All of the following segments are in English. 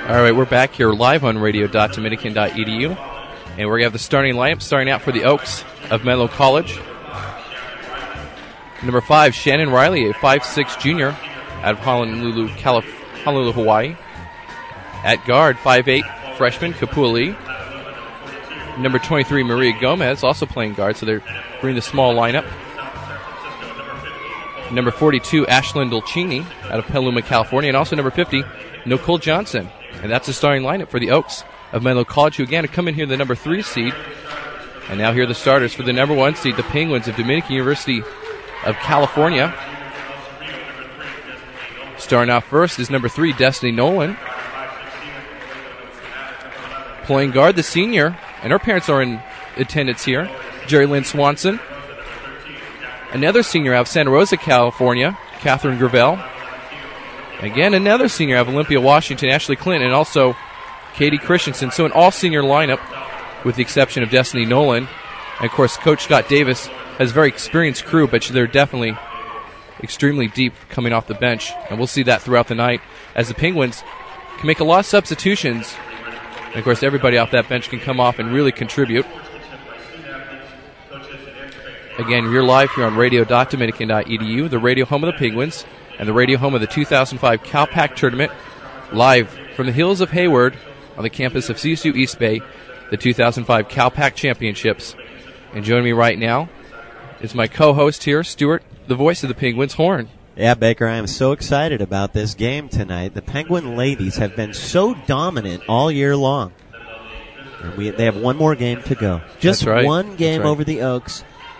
All right, we're back here live on radio.dominican.edu, and we're going to have the starting lineup starting out for the Oaks of Menlo College. Number 5, Shannon Riley, a 5'6 junior out of Honolulu, Hawaii. At guard, 5'8 freshman, Kapua Lee. Number 23, Maria Gomez, also playing guard, so they're bringing the small lineup. Number 42, Ashlyn Dolcini out of Petaluma, California. And also number 50, Nicole Johnson. And that's the starting lineup for the Oaks of Menlo College, who again have come in here the number 3 seed. And now here are the starters for the number 1 seed, the Penguins of Dominican University of California. Starting off first is number 3, Destiny Nolan. Playing guard, the senior, and her parents are in attendance here, Jerry Lynn Swanson. Another senior out of Santa Rosa, California, Catherine Gravel. Again, another senior out of Olympia, Washington, Ashley Clinton, and also Katie Christensen. So an all-senior lineup with the exception of Destiny Nolan. And, of course, Coach Scott Davis has a very experienced crew, but they're definitely extremely deep coming off the bench. And we'll see that throughout the night as the Penguins can make a lot of substitutions. And, of course, everybody off that bench can come off and really contribute. Again, you're live here on radio.dominican.edu, the radio home of the Penguins, and the radio home of the 2005 CalPAC Tournament, live from the hills of Hayward on the campus of CSU East Bay, the 2005 CalPAC Championships. And joining me right now is my co-host here, Stuart, the voice of the Penguins, Horn. Yeah, Baker, I am so excited about this game tonight. The Penguin ladies have been so dominant all year long. And they have one more game to go. Just one game over the Oaks.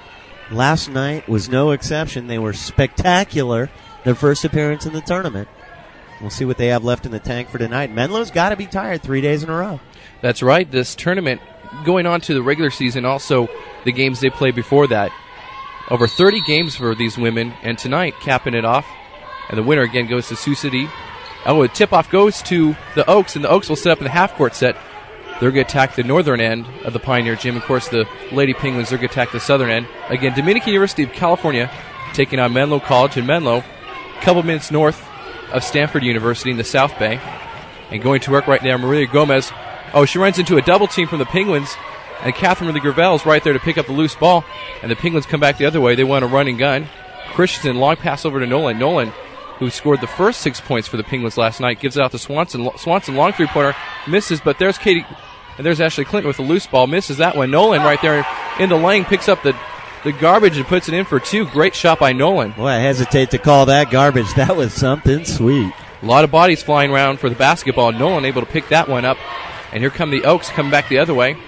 Last night was no exception. They were spectacular, their first appearance in the tournament. We'll see what they have left in the tank for tonight. Menlo's got to be tired 3 days in a row. That's right. This tournament, going on to the regular season, also the games they played before that. Over 30 games for these women, and tonight, capping it off, and the winner again goes to Sioux City. Oh, the tip-off goes to the Oaks, and the Oaks will set up in the half-court set. They're going to attack the northern end of the Pioneer Gym. Of course, the Lady Penguins, they're going to attack the southern end. Again, Dominican University of California taking on Menlo College, and Menlo, a couple minutes north of Stanford University in the South Bay. And going to work right now, Maria Gomez. Oh, she runs into a double team from the Penguins, and Catherine Gravel is right there to pick up the loose ball, and the Penguins come back the other way. They want a run and gun. Christensen, long pass over to Nolan. Nolan, who scored the first 6 points for the Penguins last night, gives it out to Swanson. Swanson, long three-pointer, misses, but there's Katie, and there's Ashley Clinton with a loose ball, misses that one. Nolan right there in the lane picks up the garbage and puts it in for 2. Great shot by Nolan. Boy, I hesitate to call that garbage. That was something sweet. A lot of bodies flying around for the basketball. Nolan able to pick that one up, and here come the Oaks coming back the other way.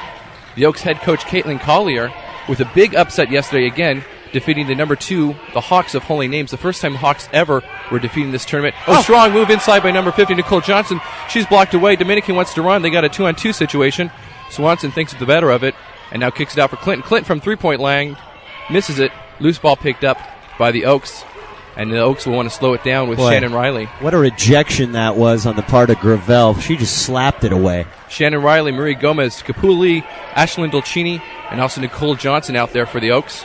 The Oaks head coach Caitlin Collier with a big upset yesterday again, defeating the number 2, the Hawks of Holy Names. The first time the Hawks ever were defeating this tournament. Oh, strong move inside by number 50, Nicole Johnson. She's blocked away. Dominican wants to run. They got a 2-on-2 situation. Swanson thinks the better of it and now kicks it out for Clinton. Clinton from three-point line misses it. Loose ball picked up by the Oaks. And the Oaks will want to slow it down with Shannon Riley. What a rejection that was on the part of Gravel. She just slapped it away. Shannon Riley, Marie Gomez, Kapua Lee, Ashlyn Dolcini, and also Nicole Johnson out there for the Oaks.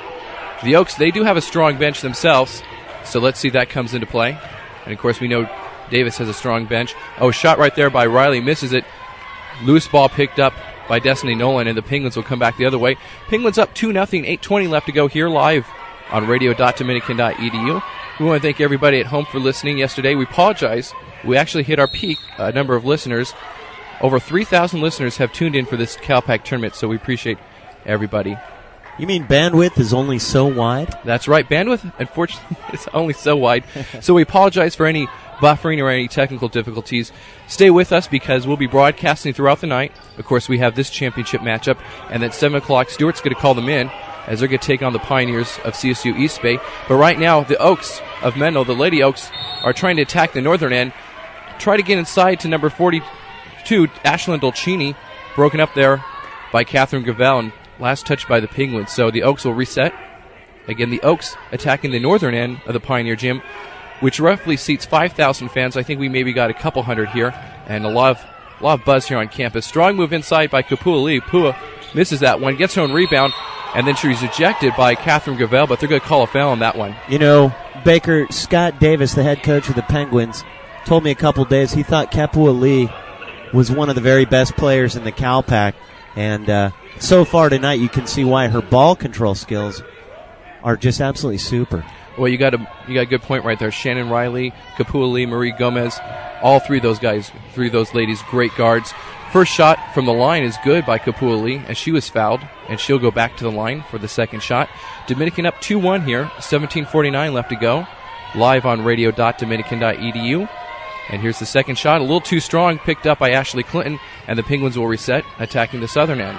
The Oaks, they do have a strong bench themselves, so let's see if that comes into play. And, of course, we know Davis has a strong bench. Oh, shot right there by Riley, misses it. Loose ball picked up by Destiny Nolan, and the Penguins will come back the other way. Penguins up 2-0, 8:20 left to go here live on radio.dominican.edu. We want to thank everybody at home for listening yesterday. We apologize. We actually hit our peak number of listeners. Over 3,000 listeners have tuned in for this CalPAC tournament, so we appreciate everybody. You mean bandwidth is only so wide? That's right. Bandwidth, unfortunately, is only so wide. So we apologize for any buffering or any technical difficulties. Stay with us because we'll be broadcasting throughout the night. Of course, we have this championship matchup, and at 7 o'clock, Stuart's going to call them in as they're going to take on the Pioneers of CSU East Bay. But right now, the Oaks of Menlo, the Lady Oaks, are trying to attack the northern end, try to get inside to number 42, Ashlyn Dolcini, broken up there by Catherine Gravel, and last touch by the Penguins. So the Oaks will reset. Again, the Oaks attacking the northern end of the Pioneer Gym, which roughly seats 5,000 fans. I think we maybe got a couple hundred here, and a lot of buzz here on campus. Strong move inside by Kapua Lee. Pua misses that one, gets her own rebound, and then she's ejected by Catherine Gravel, but they're going to call a foul on that one. You know, Baker, Scott Davis, the head coach of the Penguins, told me a couple days he thought Kapua Lee was one of the very best players in the CalPAC. And so far tonight, you can see why her ball control skills are just absolutely super. Well, you got a good point right there. Shannon Riley, Kapua Lee, Marie Gomez, all three of those ladies, great guards. First shot from the line is good by Kapua Lee, as she was fouled, and she'll go back to the line for the second shot. Dominican up 2-1 here, 17:49 left to go. Live on radio.dominican.edu. And here's the second shot, a little too strong, picked up by Ashley Clinton, and the Penguins will reset, attacking the southern end.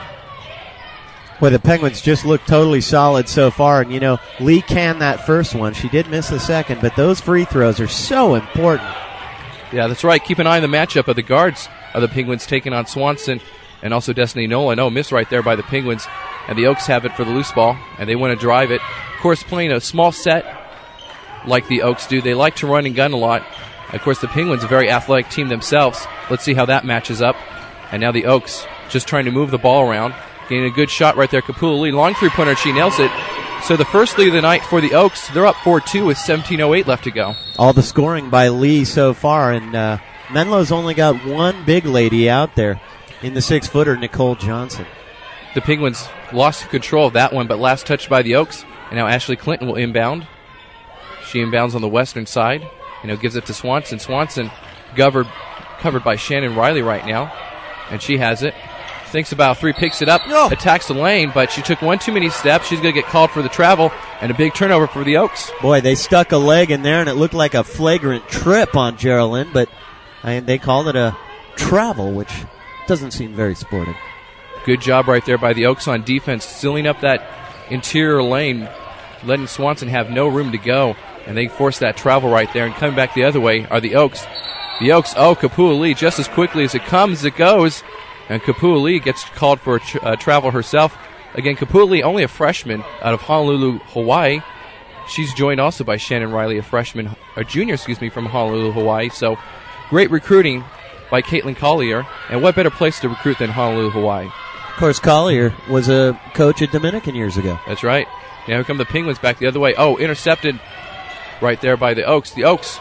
Well, the Penguins just look totally solid so far, and Lee canned that first one. She did miss the second, but those free throws are so important. Yeah, that's right. Keep an eye on the matchup of the guards of the Penguins taking on Swanson and also Destiny Nolan. Oh, missed right there by the Penguins, and the Oaks have it for the loose ball, and they want to drive it. Of course, playing a small set like the Oaks do, they like to run and gun a lot. Of course, the Penguins, a very athletic team themselves. Let's see how that matches up. And now the Oaks just trying to move the ball around. Getting a good shot right there. Kapua Lee, long three-pointer, she nails it. So the first lead of the night for the Oaks, they're up 4-2 with 17:08 left to go. All the scoring by Lee so far, and Menlo's only got one big lady out there in the 6-footer, Nicole Johnson. The Penguins lost control of that one, but last touched by the Oaks. And now Ashley Clinton will inbound. She inbounds on the western side. Gives it to Swanson. Swanson covered by Shannon Riley right now, and she has it. Thinks about three, picks it up, attacks the lane, but she took one too many steps. She's going to get called for the travel, and a big turnover for the Oaks. Boy, they stuck a leg in there, and it looked like a flagrant trip on Geraldine, but they called it a travel, which doesn't seem very sporting. Good job right there by the Oaks on defense, sealing up that interior lane, letting Swanson have no room to go, and they forced that travel right there, and coming back the other way are the Oaks. The Oaks, Kapua Lee, just as quickly as it comes, it goes. And Kapua Lee gets called for a travel herself. Again, Kapua Lee, only a freshman out of Honolulu, Hawaii. She's joined also by Shannon Riley, a junior from Honolulu, Hawaii. So great recruiting by Caitlin Collier. And what better place to recruit than Honolulu, Hawaii? Of course, Collier was a coach at Dominican years ago. That's right. Now here come the Penguins back the other way. Intercepted right there by the Oaks. The Oaks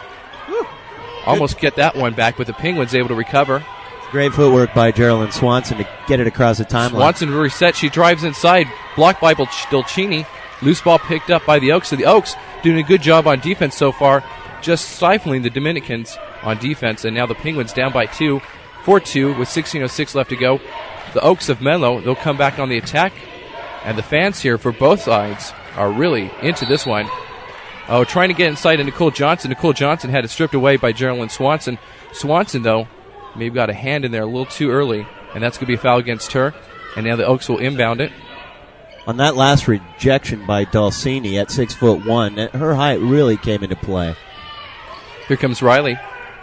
almost get that one back, but the Penguins able to recover. Great footwork by Geraldine Swanson to get it across the timeline. Swanson reset. She drives inside. Blocked by Dolcini. Loose ball picked up by the Oaks. So the Oaks doing a good job on defense so far, just stifling the Dominicans on defense. And now the Penguins down by 2, 4-2 with 16:06 left to go. The Oaks of Menlo, they'll come back on the attack. And the fans here for both sides are really into this one. Trying to get inside to Nicole Johnson. Nicole Johnson had it stripped away by Geraldine Swanson. Swanson, though, maybe got a hand in there a little too early, and that's going to be a foul against her. And now the Oaks will inbound it. On that last rejection by Dolcini at 6'1", her height really came into play. Here comes Riley.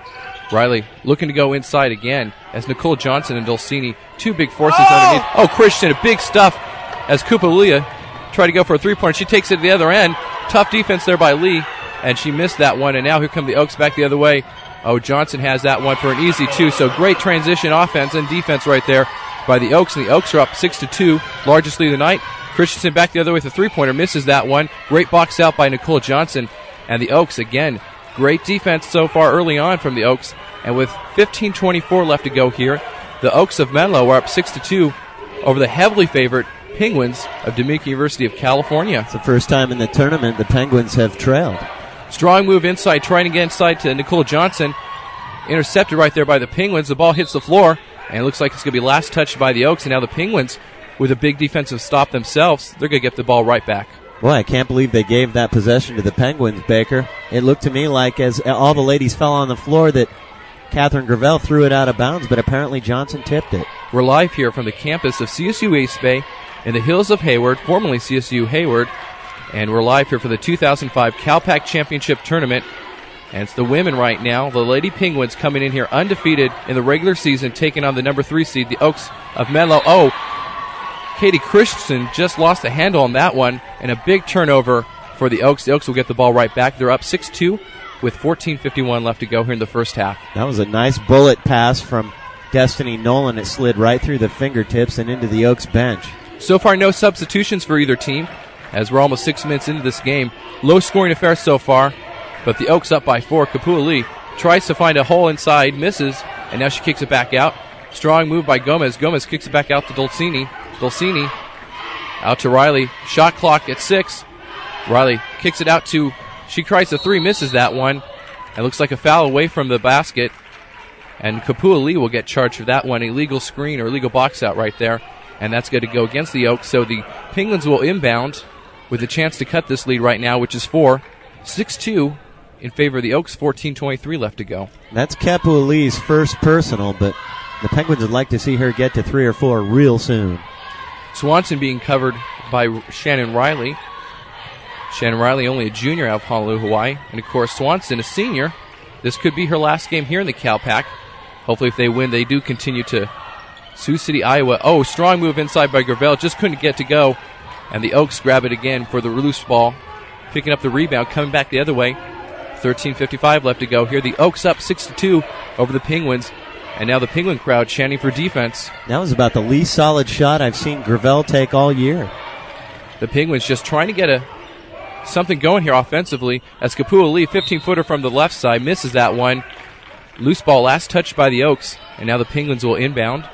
Riley looking to go inside again as Nicole Johnson and Dolcini, two big forces underneath. Christian, a big stuff as Kapua Lee tried to go for a three-pointer. She takes it to the other end. Tough defense there by Lee, and she missed that one. And now here come the Oaks back the other way. Johnson has that one for an easy 2. So great transition offense and defense right there by the Oaks. And the Oaks are up 6-2, largest lead of the night. Christensen back the other way with a three-pointer, misses that one. Great box out by Nicole Johnson. And the Oaks, again, great defense so far early on from the Oaks. And with 15:24 left to go here, the Oaks of Menlo are up 6-2 over the heavily favored Penguins of Dominican University of California. It's the first time in the tournament the Penguins have trailed. Strong move inside, trying to get inside to Nicole Johnson. Intercepted right there by the Penguins. The ball hits the floor, and it looks like it's going to be last touched by the Oaks. And now the Penguins, with a big defensive stop themselves, they're going to get the ball right back. Boy, I can't believe they gave that possession to the Penguins, Baker. It looked to me like as all the ladies fell on the floor that Catherine Gravel threw it out of bounds, but apparently Johnson tipped it. We're live here from the campus of CSU East Bay in the hills of Hayward, formerly CSU Hayward. And we're live here for the 2005 CalPAC Championship Tournament. And it's the women right now. The Lady Penguins coming in here undefeated in the regular season, taking on the number 3 seed, the Oaks of Menlo. Katie Christensen just lost a handle on that one, and a big turnover for the Oaks. The Oaks will get the ball right back. They're up 6-2 with 14:51 left to go here in the first half. That was a nice bullet pass from Destiny Nolan. It slid right through the fingertips and into the Oaks bench. So far, no substitutions for either team, as we're almost 6 minutes into this game. Low-scoring affair so far, but the Oaks up by 4. Kapua Lee tries to find a hole inside, misses, and now she kicks it back out. Strong move by Gomez. Gomez kicks it back out to Dolcini. Dolcini out to Riley. Shot clock at 6. Riley kicks it out to, she tries the 3, misses that one. It looks like a foul away from the basket. And Kapua Lee will get charged for that one. Illegal screen or illegal box out right there. And that's going to go against the Oaks. So the Penguins will inbound with a chance to cut this lead right now, which is 4. 6-2 in favor of the Oaks. 14:23 left to go. That's Kapua Lee's first personal, but the Penguins would like to see her get to 3 or 4 real soon. Swanson being covered by Shannon Riley. Shannon Riley, only a junior out of Honolulu, Hawaii. And, of course, Swanson, a senior. This could be her last game here in the CalPAC. Hopefully, if they win, they do continue to Sioux City, Iowa. Oh, strong move inside by Gravel. Just couldn't get to go. And the Oaks grab it again for the loose ball. Picking up the rebound, coming back the other way. 13:55 left to go here. The Oaks up 6-2 over the Penguins. And now the Penguin crowd chanting for defense. That was about the least solid shot I've seen Gravel take all year. The Penguins just trying to get something going here offensively as Kapua Lee, 15-footer from the left side, misses that one. Loose ball last touched by the Oaks, and now the Penguins will inbound.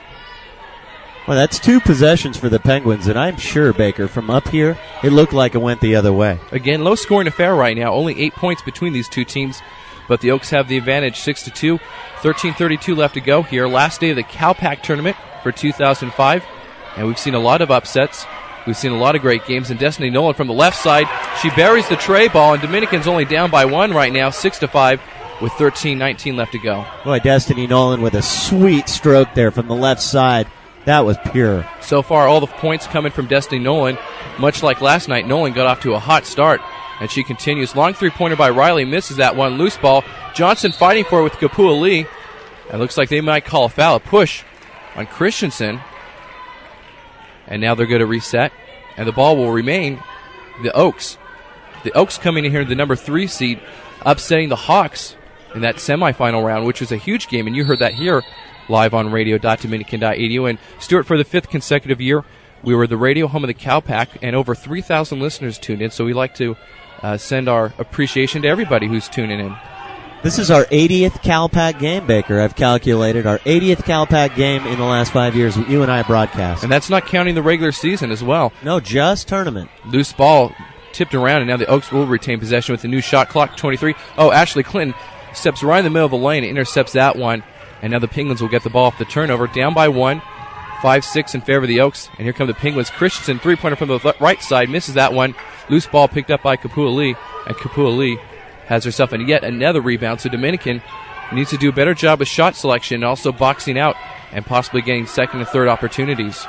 Well, that's 2 possessions for the Penguins, and I'm sure, Baker, from up here, it looked like it went the other way. Again, low-scoring affair right now. Only 8 points between these two teams, but the Oaks have the advantage, 6-2. 13:32 left to go here. Last day of the CalPAC tournament for 2005, and we've seen a lot of upsets. We've seen a lot of great games, and Destiny Nolan from the left side, she buries the tray ball, and Dominican's only down by 1 right now, 6-5, with 13:19 left to go. Boy, Destiny Nolan with a sweet stroke there from the left side. That was pure. So far, all the points coming from Destiny Nolan. Much like last night, Nolan got off to a hot start, and she continues. Long three-pointer by Riley, misses that one. Loose ball. Johnson fighting for it with Kapua Lee. It looks like they might call a foul, a push on Christensen. And now they're going to reset, and the ball will remain the Oaks. The Oaks coming in here, the number 3 seed, upsetting the Hawks in that semifinal round, which was a huge game, and you heard that here live on radio.dominican.edu. And Stuart, for the 5th consecutive year, we were the radio home of the CalPAC, and over 3,000 listeners tuned in, so we like to send our appreciation to everybody who's tuning in. This is our 80th CalPAC game, Baker. I've calculated our 80th CalPAC game in the last 5 years you and I broadcast. And that's not counting the regular season as well. No, just tournament. Loose ball tipped around, and now the Oaks will retain possession with the new shot clock, 23. Oh, Ashley Clinton steps right in the middle of the lane and intercepts that one. And now the Penguins will get the ball off the turnover. Down by 1, 5-6 in favor of the Oaks. And here come the Penguins. Christensen, three-pointer from the right side, misses that one. Loose ball picked up by Kapua Lee. And Kapua Lee has herself in yet another rebound. So Dominican needs to do a better job with shot selection and also boxing out and possibly getting second and third opportunities.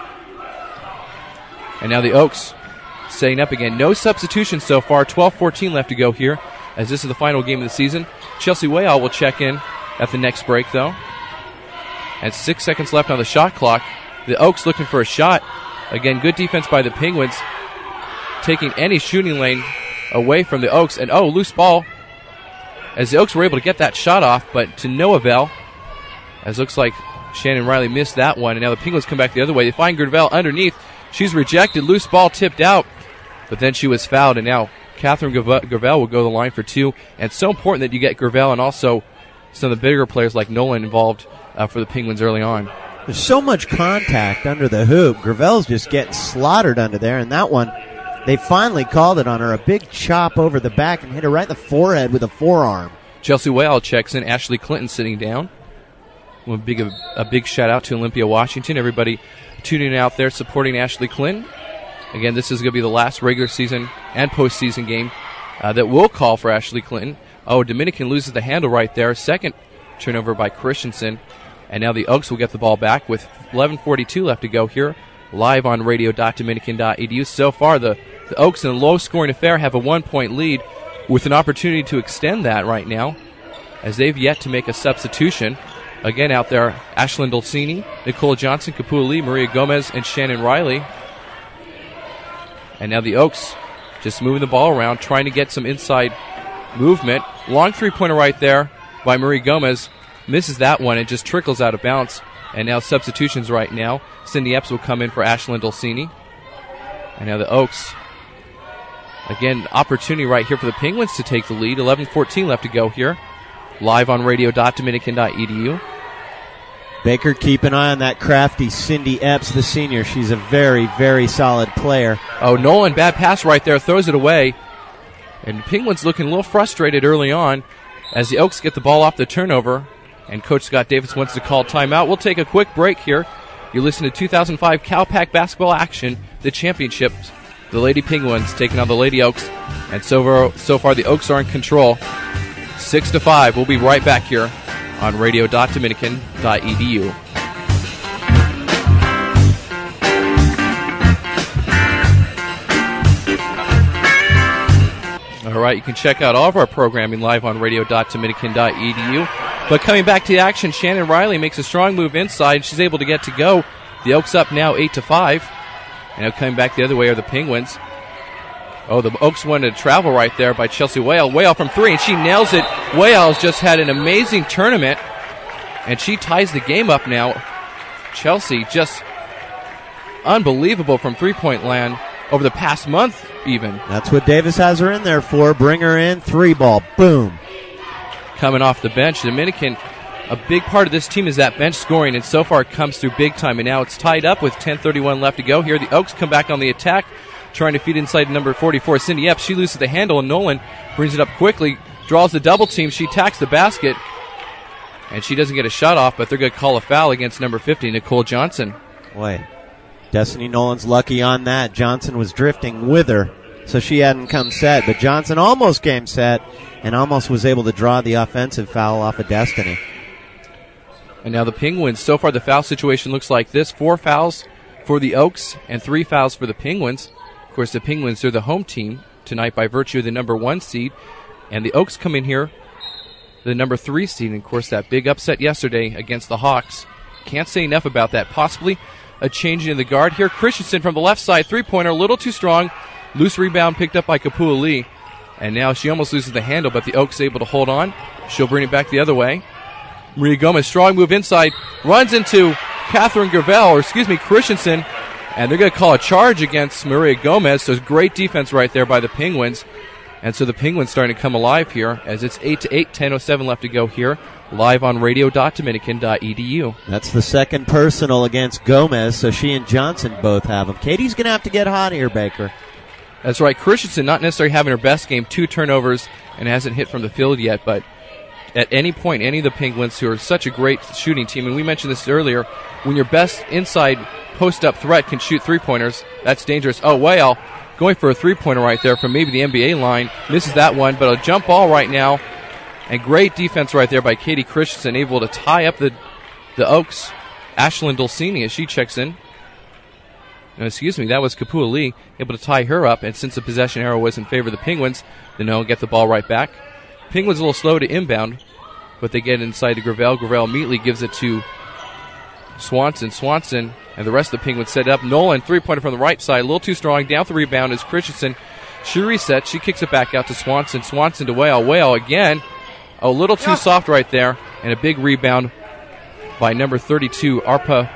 And now the Oaks setting up again. No substitutions so far. 12:14 left to go here as this is the final game of the season. Chelsea Wayall will check in at the next break, though. And 6 seconds left on the shot clock. The Oaks looking for a shot. Again, good defense by the Penguins, taking any shooting lane away from the Oaks. And, loose ball, as the Oaks were able to get that shot off, but to no avail, as looks like Shannon Riley missed that one. And now the Penguins come back the other way. They find Gravel underneath. She's rejected. Loose ball tipped out, but then she was fouled. And now Catherine Gravel will go to the line for 2. And it's so important that you get Gravel and also some of the bigger players like Nolan involved for the Penguins early on. There's so much contact under the hoop. Gravel's just getting slaughtered under there, and that one, they finally called it on her. A big chop over the back and hit her right in the forehead with a forearm. Chelsea Wayall checks in. Ashley Clinton sitting down. A big shout out to Olympia, Washington. Everybody tuning in out there supporting Ashley Clinton. Again, this is going to be the last regular season and postseason game that will call for Ashley Clinton. Dominican loses the handle right there. Second turnover by Christensen. And now the Oaks will get the ball back with 11:42 left to go here, live on radio.dominican.edu. So far, the Oaks in a low-scoring affair have a 1-point lead with an opportunity to extend that right now, as they've yet to make a substitution. Again, out there, Ashlyn Dolcini, Nicole Johnson, Kapua Lee, Maria Gomez, and Shannon Riley. And now the Oaks just moving the ball around, trying to get some inside movement. Long three-pointer right there by Marie Gomez. Misses that one and just trickles out of bounds. And now substitutions right now. Cindy Epps will come in for Ashlyn Dolcini. And now the Oaks. Again, opportunity right here for the Penguins to take the lead. 11:14 left to go here. live on radio.dominican.edu. Baker, keep an eye on that crafty Cindy Epps, the senior. She's a very, very solid player. Oh, Nolan, bad pass right there, throws it away. And Penguins looking a little frustrated early on as the Oaks get the ball off the turnover. And Coach Scott Davis wants to call timeout. We'll take a quick break here. You listen to 2005 Cal-Pac basketball action, the championships. The Lady Penguins taking on the Lady Oaks. And so far the Oaks are in control. 6-5. We'll be right back here on radio.dominican.edu. All right, you can check out all of our programming live on radio.dominican.edu. But coming back to the action, Shannon Riley makes a strong move inside. She's able to get to go. The Oaks up now 8-5. And now coming back the other way are the Penguins. Oh, the Oaks wanted to travel right there by Chelsea Whale. Whale from three, and she nails it. Whale's just had an amazing tournament, and she ties the game up now. Chelsea just unbelievable from three-point land over the past month even. That's what Davis has her in there for. Bring her in, three ball, boom. Coming off the bench, Dominican, a big part of this team is that bench scoring, and so far it comes through big time, and now it's tied up with 10:31 left to go. Here the Oaks come back on the attack, trying to feed inside number 44, Cindy Epps. She loses the handle, and Nolan brings it up quickly, draws the double team. She attacks the basket, and she doesn't get a shot off, but they're going to call a foul against number 50, Nicole Johnson. Boy, Destiny Nolan's lucky on that. Johnson was drifting with her, so she hadn't come set, but Johnson almost came set and almost was able to draw the offensive foul off of Destiny. And now the Penguins, so far the foul situation looks like this. 4 fouls for the Oaks and 3 fouls for the Penguins. Of course, the Penguins are the home team tonight by virtue of the number 1 seed. And the Oaks come in here, the number 3 seed. And, of course, that big upset yesterday against the Hawks. Can't say enough about that. Possibly a change in the guard here. Christensen from the left side, three-pointer, a little too strong. Loose rebound picked up by Kapua Lee. And now she almost loses the handle, but the Oaks able to hold on. She'll bring it back the other way. Maria Gomez, strong move inside, runs into Christensen, and they're going to call a charge against Maria Gomez. So it's great defense right there by the Penguins. And so the Penguins starting to come alive here as it's 8-8, 10:07 left to go here, live on radio.dominican.edu. That's the second personal against Gomez, so she and Johnson both have them. Katie's going to have to get hot here, Baker. That's right. Christensen not necessarily having her best game, 2 turnovers, and hasn't hit from the field yet, but at any point, any of the Penguins, who are such a great shooting team, and we mentioned this earlier, when your best inside post-up threat can shoot three-pointers, that's dangerous. Oh, Whale going for a three-pointer right there from maybe the NBA line. Misses that one, but a jump ball right now, and great defense right there by Katie Christensen, able to tie up the Oaks. Ashlyn Dulcini as she checks in. No, excuse me, that was Kapua Lee, able to tie her up, and since the possession arrow was in favor of the Penguins, then they'll get the ball right back. Penguins a little slow to inbound, but they get inside to Gravel. Gravel immediately gives it to Swanson. Swanson and the rest of the Penguins set it up. Nolan, three-pointer from the right side, a little too strong. Down the rebound is Christensen. She resets. She kicks it back out to Swanson. Swanson to Whale. Whale again. A little too soft right there, and a big rebound by number 32, Arpa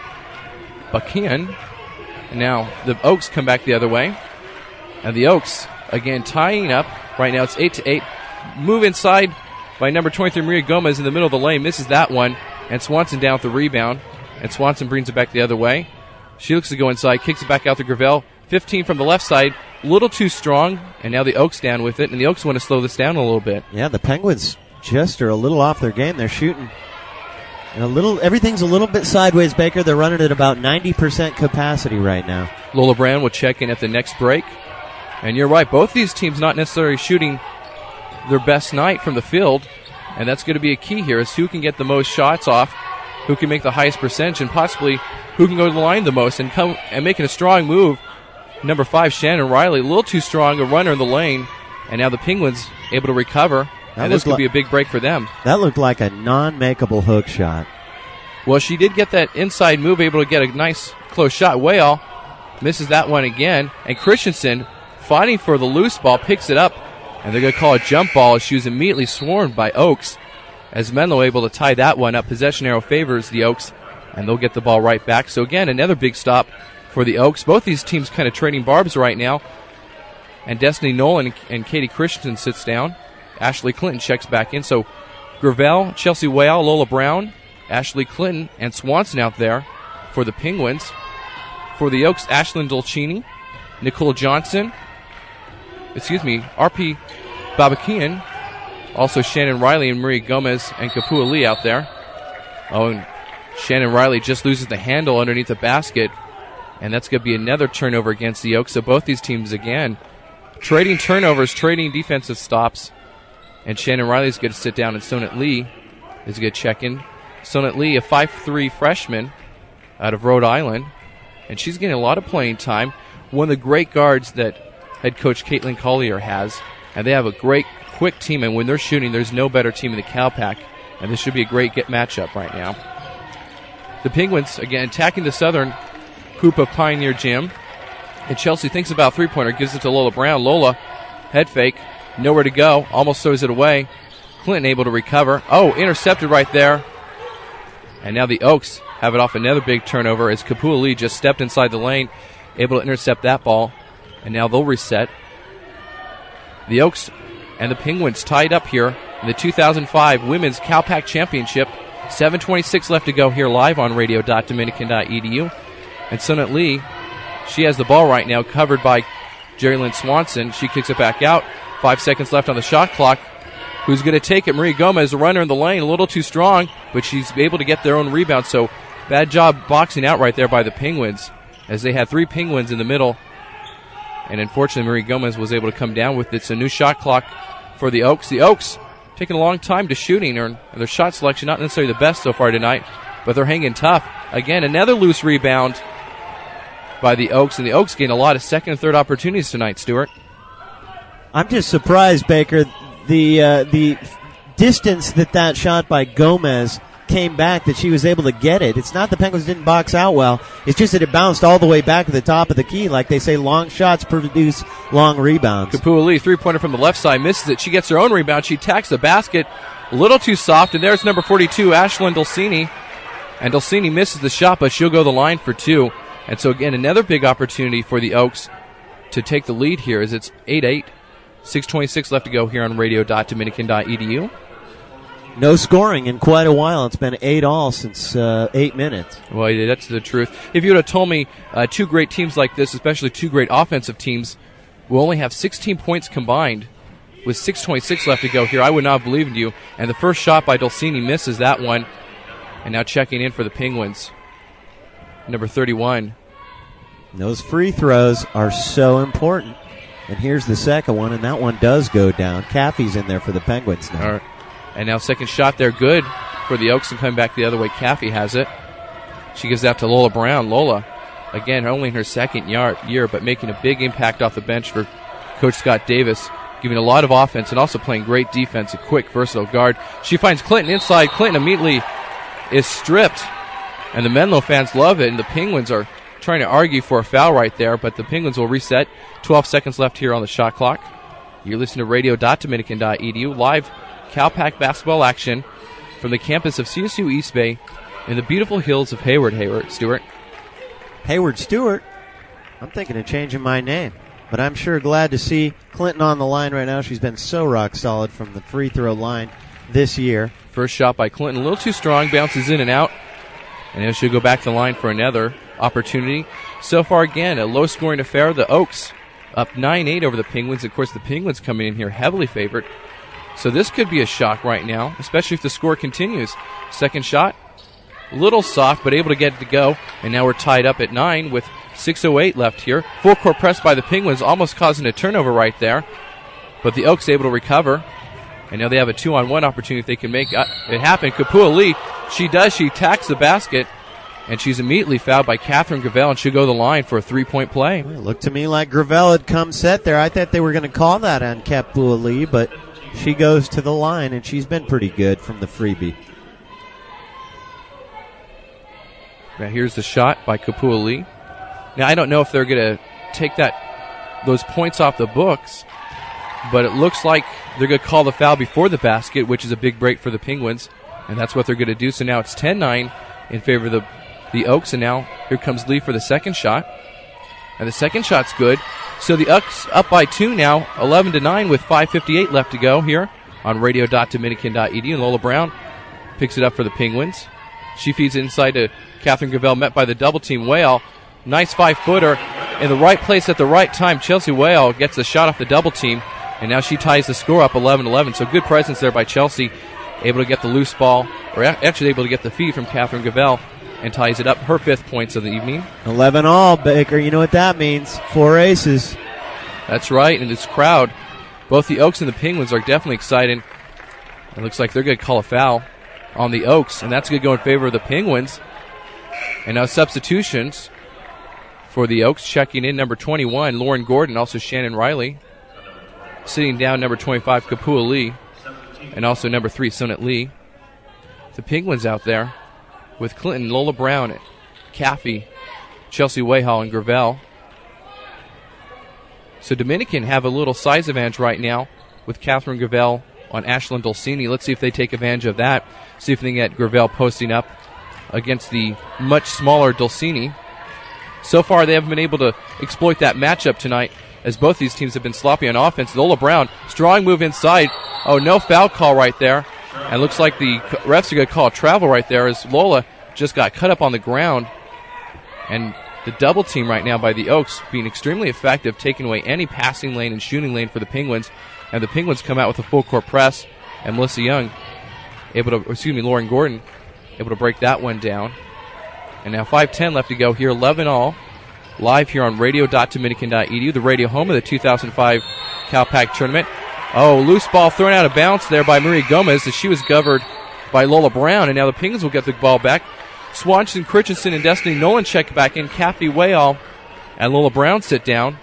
Bakian. And now the Oaks come back the other way. And the Oaks, again, tying up. Right now it's 8-8. Move inside by number 23, Maria Gomez in the middle of the lane. Misses that one. And Swanson down with the rebound. And Swanson brings it back the other way. She looks to go inside. Kicks it back out to Gravel. 15 from the left side. A little too strong. And now the Oaks down with it. And the Oaks want to slow this down a little bit. Yeah, the Penguins just are a little off their game. They're shooting everything's a little bit sideways, Baker. They're running at about 90% capacity right now. Lola Brand will check in at the next break. And you're right, both these teams not necessarily shooting their best night from the field, and that's going to be a key here, is who can get the most shots off, who can make the highest percentage, and possibly who can go to the line the most, and come and making a strong move. Number 5, Shannon Riley, a little too strong, a runner in the lane, and now the Penguins able to recover. And this could be a big break for them. That looked like a non-makeable hook shot. Well, she did get that inside move, able to get a nice close shot. Whale misses that one again. And Christensen, fighting for the loose ball, picks it up. And they're going to call a jump ball as she was immediately swarmed by Oaks. As Menlo able to tie that one up. Possession arrow favors the Oaks, and they'll get the ball right back. So again, another big stop for the Oaks. Both these teams kind of trading barbs right now. And Destiny Nolan and Katie Christensen sits down. Ashley Clinton checks back in. So Gravel, Chelsea Whale, Lola Brown, Ashley Clinton, and Swanson out there for the Penguins. For the Oaks, Ashlyn Dolcini, Nicole Johnson, RP Babakian, also Shannon Riley and Marie Gomez and Kapua Lee out there. Oh, and Shannon Riley just loses the handle underneath the basket, and that's going to be another turnover against the Oaks. So both these teams, again, trading turnovers, trading defensive stops, and Shannon Riley's going to sit down, and Sonat Lee is going to check in. Sonat Lee, a 5'3" freshman out of Rhode Island, and she's getting a lot of playing time. One of the great guards that head coach Caitlin Collier has, and they have a great, quick team, and when they're shooting, there's no better team in the CalPAC, and this should be a great matchup right now. The Penguins, again, attacking the southern hoop of Pioneer Gym, and Chelsea thinks about three-pointer, gives it to Lola Brown. Lola, head fake, nowhere to go, almost throws it away. Clinton able to recover. Oh, intercepted right there. And now the Oaks have it off another big turnover as Kapua Lee just stepped inside the lane, able to intercept that ball. And now they'll reset. The Oaks and the Penguins tied up here in the 2005 Women's CalPAC Championship. 7:26 left to go here live on radio.dominican.edu. And Sonat Lee, she has the ball right now, covered by Jerry Lynn Swanson. She kicks it back out. 5 seconds left on the shot clock. Who's going to take it? Marie Gomez, a runner in the lane, a little too strong, but she's able to get their own rebound. So bad job boxing out right there by the Penguins, as they had three Penguins in the middle. And unfortunately, Marie Gomez was able to come down with it. It's a new shot clock for the Oaks. The Oaks taking a long time to shooting, or their shot selection not necessarily the best so far tonight, but they're hanging tough. Again, another loose rebound by the Oaks, and the Oaks getting a lot of second and third opportunities tonight, Stuart. I'm just surprised, Baker, the distance that shot by Gomez came back, that she was able to get it. It's not the Penguins didn't box out well. It's just that it bounced all the way back to the top of the key. Like they say, long shots produce long rebounds. Kapua Lee, three-pointer from the left side, misses it. She gets her own rebound. She attacks the basket. A little too soft, and there's number 42, Ashlyn Dolcini. And Dolcini misses the shot, but she'll go the line for two. And so, again, another big opportunity for the Oaks to take the lead here, as it's 8-8. 6:26 left to go here on radio.dominican.edu. No scoring in quite a while. It's been 8-all since 8 minutes. Well, that's the truth. If you would have told me two great teams like this, especially two great offensive teams, will only have 16 points combined with 6:26 left to go here, I would not have believed you. And the first shot by Dolcini misses that one. And now checking in for the Penguins, number 31. Those free throws are so important. And here's the second one, and that one does go down. Caffey's in there for the Penguins now. All right. And now second shot there, good for the Oaks, and coming back the other way, Caffey has it. She gives that to Lola Brown. Lola, again, only in her second year, but making a big impact off the bench for Coach Scott Davis, giving a lot of offense and also playing great defense, a quick, versatile guard. She finds Clinton inside. Clinton immediately is stripped, and the Menlo fans love it, and the Penguins are trying to argue for a foul right there, but the Penguins will reset. 12 seconds left here on the shot clock. You're listening to radio.dominican.edu, live CalPAC basketball action from the campus of CSU East Bay in the beautiful hills of Hayward, Stewart. Hayward Stewart? I'm thinking of changing my name, but I'm sure glad to see Clinton on the line right now. She's been so rock solid from the free throw line this year. First shot by Clinton, a little too strong, bounces in and out, and then she'll go back to the line for another opportunity. So far, again, a low-scoring affair. The Oaks up 9-8 over the Penguins. Of course, the Penguins coming in here heavily favored. So this could be a shock right now, especially if the score continues. Second shot, a little soft, but able to get it to go. And now we're tied up at 9 with 6:08 left here. Full court press by the Penguins, almost causing a turnover right there. But the Oaks able to recover. And now they have a 2-on-1 opportunity if they can make it happen. Kapua Lee, she does. She attacks the basket. And she's immediately fouled by Catherine Gravel, and she'll go to the line for a three-point play. Well, it looked to me like Gravel had come set there. I thought they were going to call that on Kapua Lee, but she goes to the line, and she's been pretty good from the freebie. Now here's the shot by Kapua Lee. Now I don't know if they're going to take those points off the books, but it looks like they're going to call the foul before the basket, which is a big break for the Penguins, and that's what they're going to do. So now it's 10-9 in favor of the Oaks, and now here comes Lee for the second shot. And the second shot's good. So the Oaks up by 2 now, 11-9 with 5:58 left to go here on radio.dominican.edu. And Lola Brown picks it up for the Penguins. She feeds it inside to Catherine Gravel, met by the double team. Whale, nice 5-footer in the right place at the right time. Chelsea Whale gets the shot off the double team, and now she ties the score up 11-11. So good presence there by Chelsea, able to get the loose ball, or actually able to get the feed from Catherine Gravel, and ties it up, her 5th points of the evening. 11-all, Baker. You know what that means. 4 aces. That's right, and this crowd, both the Oaks and the Penguins, are definitely excited. It looks like they're going to call a foul on the Oaks, and that's going to go in favor of the Penguins. And now substitutions for the Oaks. Checking in, number 21, Lauren Gordon, also Shannon Riley. Sitting down, number 25, Kapua Lee, and also number 3, Sonat Lee. The Penguins out there with Clinton, Lola Brown, Caffey, Chelsea Wayhall, and Gravel. So Dominican have a little size advantage right now with Catherine Gravel on Ashlyn Dulcini. Let's see if they take advantage of that. See if they can get Gravel posting up against the much smaller Dulcini. So far, they haven't been able to exploit that matchup tonight, as both these teams have been sloppy on offense. Lola Brown, strong move inside. Oh, no foul call right there. And looks like the refs are going to call a travel right there, as Lola just got cut up on the ground. And the double team right now by the Oaks being extremely effective, taking away any passing lane and shooting lane for the Penguins. And the Penguins come out with a full court press, and Melissa Young Lauren Gordon able to break that one down. And now 5:10 left to go here, 11-all, live here on radio.dominican.edu, the radio home of the 2005 CalPAC tournament. Oh, loose ball thrown out of bounds there by Maria Gomez as she was covered by Lola Brown, and now the Penguins will get the ball back. Swanson, Christensen, and Destiny Nolan check back in. Caffey Wayall and Lola Brown sit down.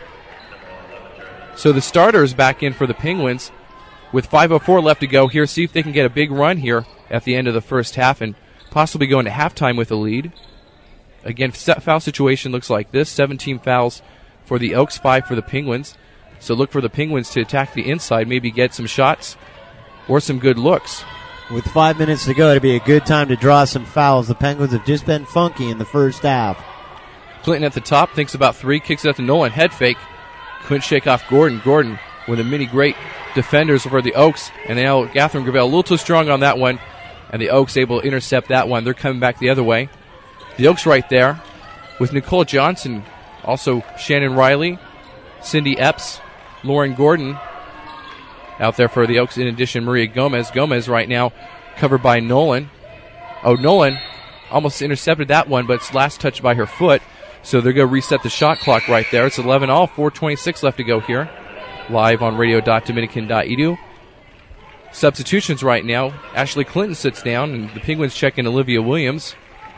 So the starters back in for the Penguins with 5:04 left to go here. See if they can get a big run here at the end of the first half and possibly go into halftime with a lead. Again, foul situation looks like this. 17 fouls for the Oaks, 5 for the Penguins. So look for the Penguins to attack the inside, maybe get some shots or some good looks. With 5 minutes to go, it'd be a good time to draw some fouls. The Penguins have just been funky in the first half. Clinton at the top, thinks about 3, kicks it up to Nolan. Head fake. Couldn't shake off Gordon. Gordon with a many great defenders for the Oaks. And now Catherine Gravel a little too strong on that one. And the Oaks able to intercept that one. They're coming back the other way. The Oaks right there with Nicole Johnson, also Shannon Riley, Cindy Epps, Lauren Gordon out there for the Oaks. In addition, Maria Gomez. Gomez right now covered by Nolan. Oh, Nolan almost intercepted that one, but it's last touched by her foot. So they're going to reset the shot clock right there. It's 11-all, 4:26 left to go here. Live on radio.dominican.edu. Substitutions right now. Ashley Clinton sits down, and the Penguins check in Olivia Williams.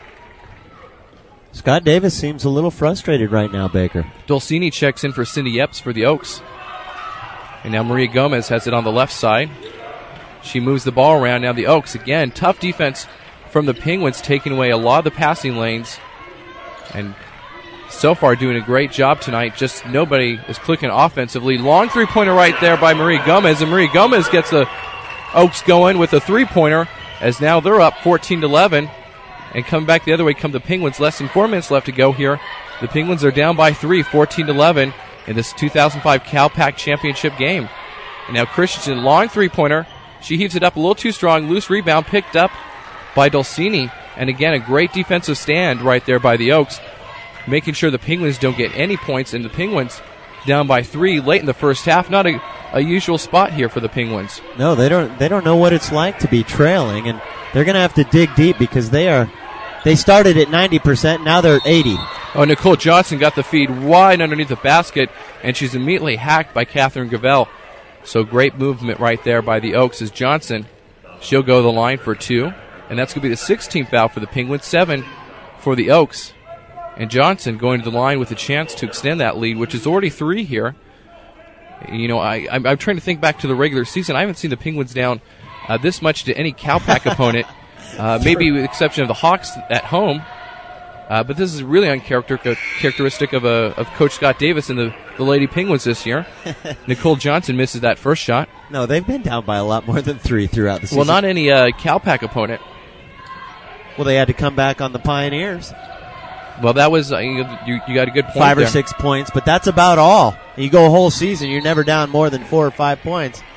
Scott Davis seems a little frustrated right now, Baker. Dulcini checks in for Cindy Epps for the Oaks. And now Maria Gomez has it on the left side. She moves the ball around. Now the Oaks, again, tough defense from the Penguins, taking away a lot of the passing lanes. And so far doing a great job tonight. Just nobody is clicking offensively. Long three-pointer right there by Maria Gomez. And Maria Gomez gets the Oaks going with a three-pointer, as now they're up 14-11. And coming back the other way come the Penguins. Less than 4 minutes left to go here. The Penguins are down by 3, 14-11 in this 2005 CalPAC championship game. And now Christensen, long three-pointer. She heaves it up a little too strong. Loose rebound picked up by Dulcini. And again, a great defensive stand right there by the Oaks, making sure the Penguins don't get any points. And the Penguins down by 3 late in the first half. Not a usual spot here for the Penguins. No, they don't know what it's like to be trailing, and they're going to have to dig deep because they started at 90%, now they're at 80. Oh, Nicole Johnson got the feed wide underneath the basket, and she's immediately hacked by Catherine Gravel. So great movement right there by the Oaks as Johnson, she'll go to the line for 2. And that's going to be the 16th foul for the Penguins, 7 for the Oaks. And Johnson going to the line with a chance to extend that lead, which is already 3 here. You know, I'm trying to think back to the regular season. I haven't seen the Penguins down this much to any CalPAC opponent, maybe with the exception of the Hawks at home. But this is really uncharacteristic of Coach Scott Davis and the Lady Penguins this year. Nicole Johnson misses that first shot. No, they've been down by a lot more than 3 throughout the season. Well, not any CalPAC opponent. Well, they had to come back on the Pioneers. Well, that was you got a good point 5 or there. 6 points, but that's about all. You go a whole season, you're never down more than 4 or 5 points.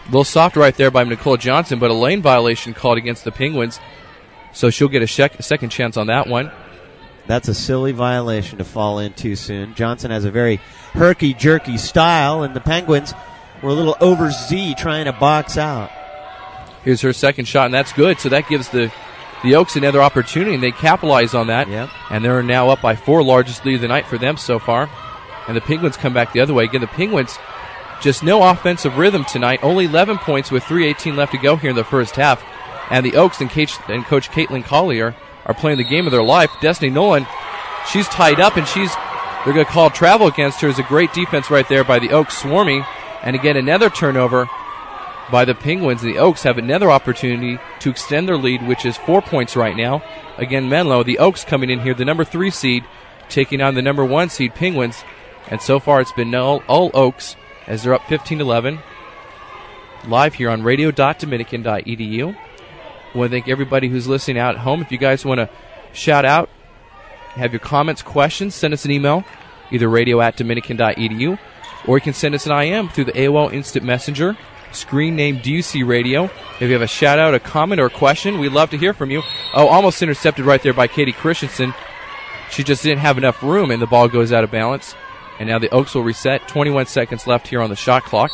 A little soft right there by Nicole Johnson, but a lane violation called against the Penguins. So she'll get a second chance on that one. That's a silly violation to fall in too soon. Johnson has a very herky-jerky style, and the Penguins were a little over Z trying to box out. Here's her second shot, and that's good. So that gives the Oaks another opportunity, and they capitalize on that. Yep. And they're now up by 4, largest lead of the night for them so far. And the Penguins come back the other way. Again, the Penguins, just no offensive rhythm tonight. Only 11 points with 3:18 left to go here in the first half. And the Oaks and Coach Caitlin Collier are playing the game of their life. Destiny Nolan, she's tied up, and they're going to call travel against her. It's a great defense right there by the Oaks swarming. And again, another turnover by the Penguins. The Oaks have another opportunity to extend their lead, which is 4 points right now. Again, Menlo, the Oaks coming in here, the number 3 seed, taking on the number 1 seed Penguins. And so far it's been all Oaks as they're up 15-11. Live here on radio.dominican.edu. I want to thank everybody who's listening out at home. If you guys want to shout out, have your comments, questions, send us an email, either radio@dominican.edu, or you can send us an IM through the AOL Instant Messenger. Screen name DUC Radio. If you have a shout out, a comment, or a question, we'd love to hear from you. Oh, almost intercepted right there by Katie Christensen. She just didn't have enough room, and the ball goes out of balance. And now the Oaks will reset. 21 seconds left here on the shot clock.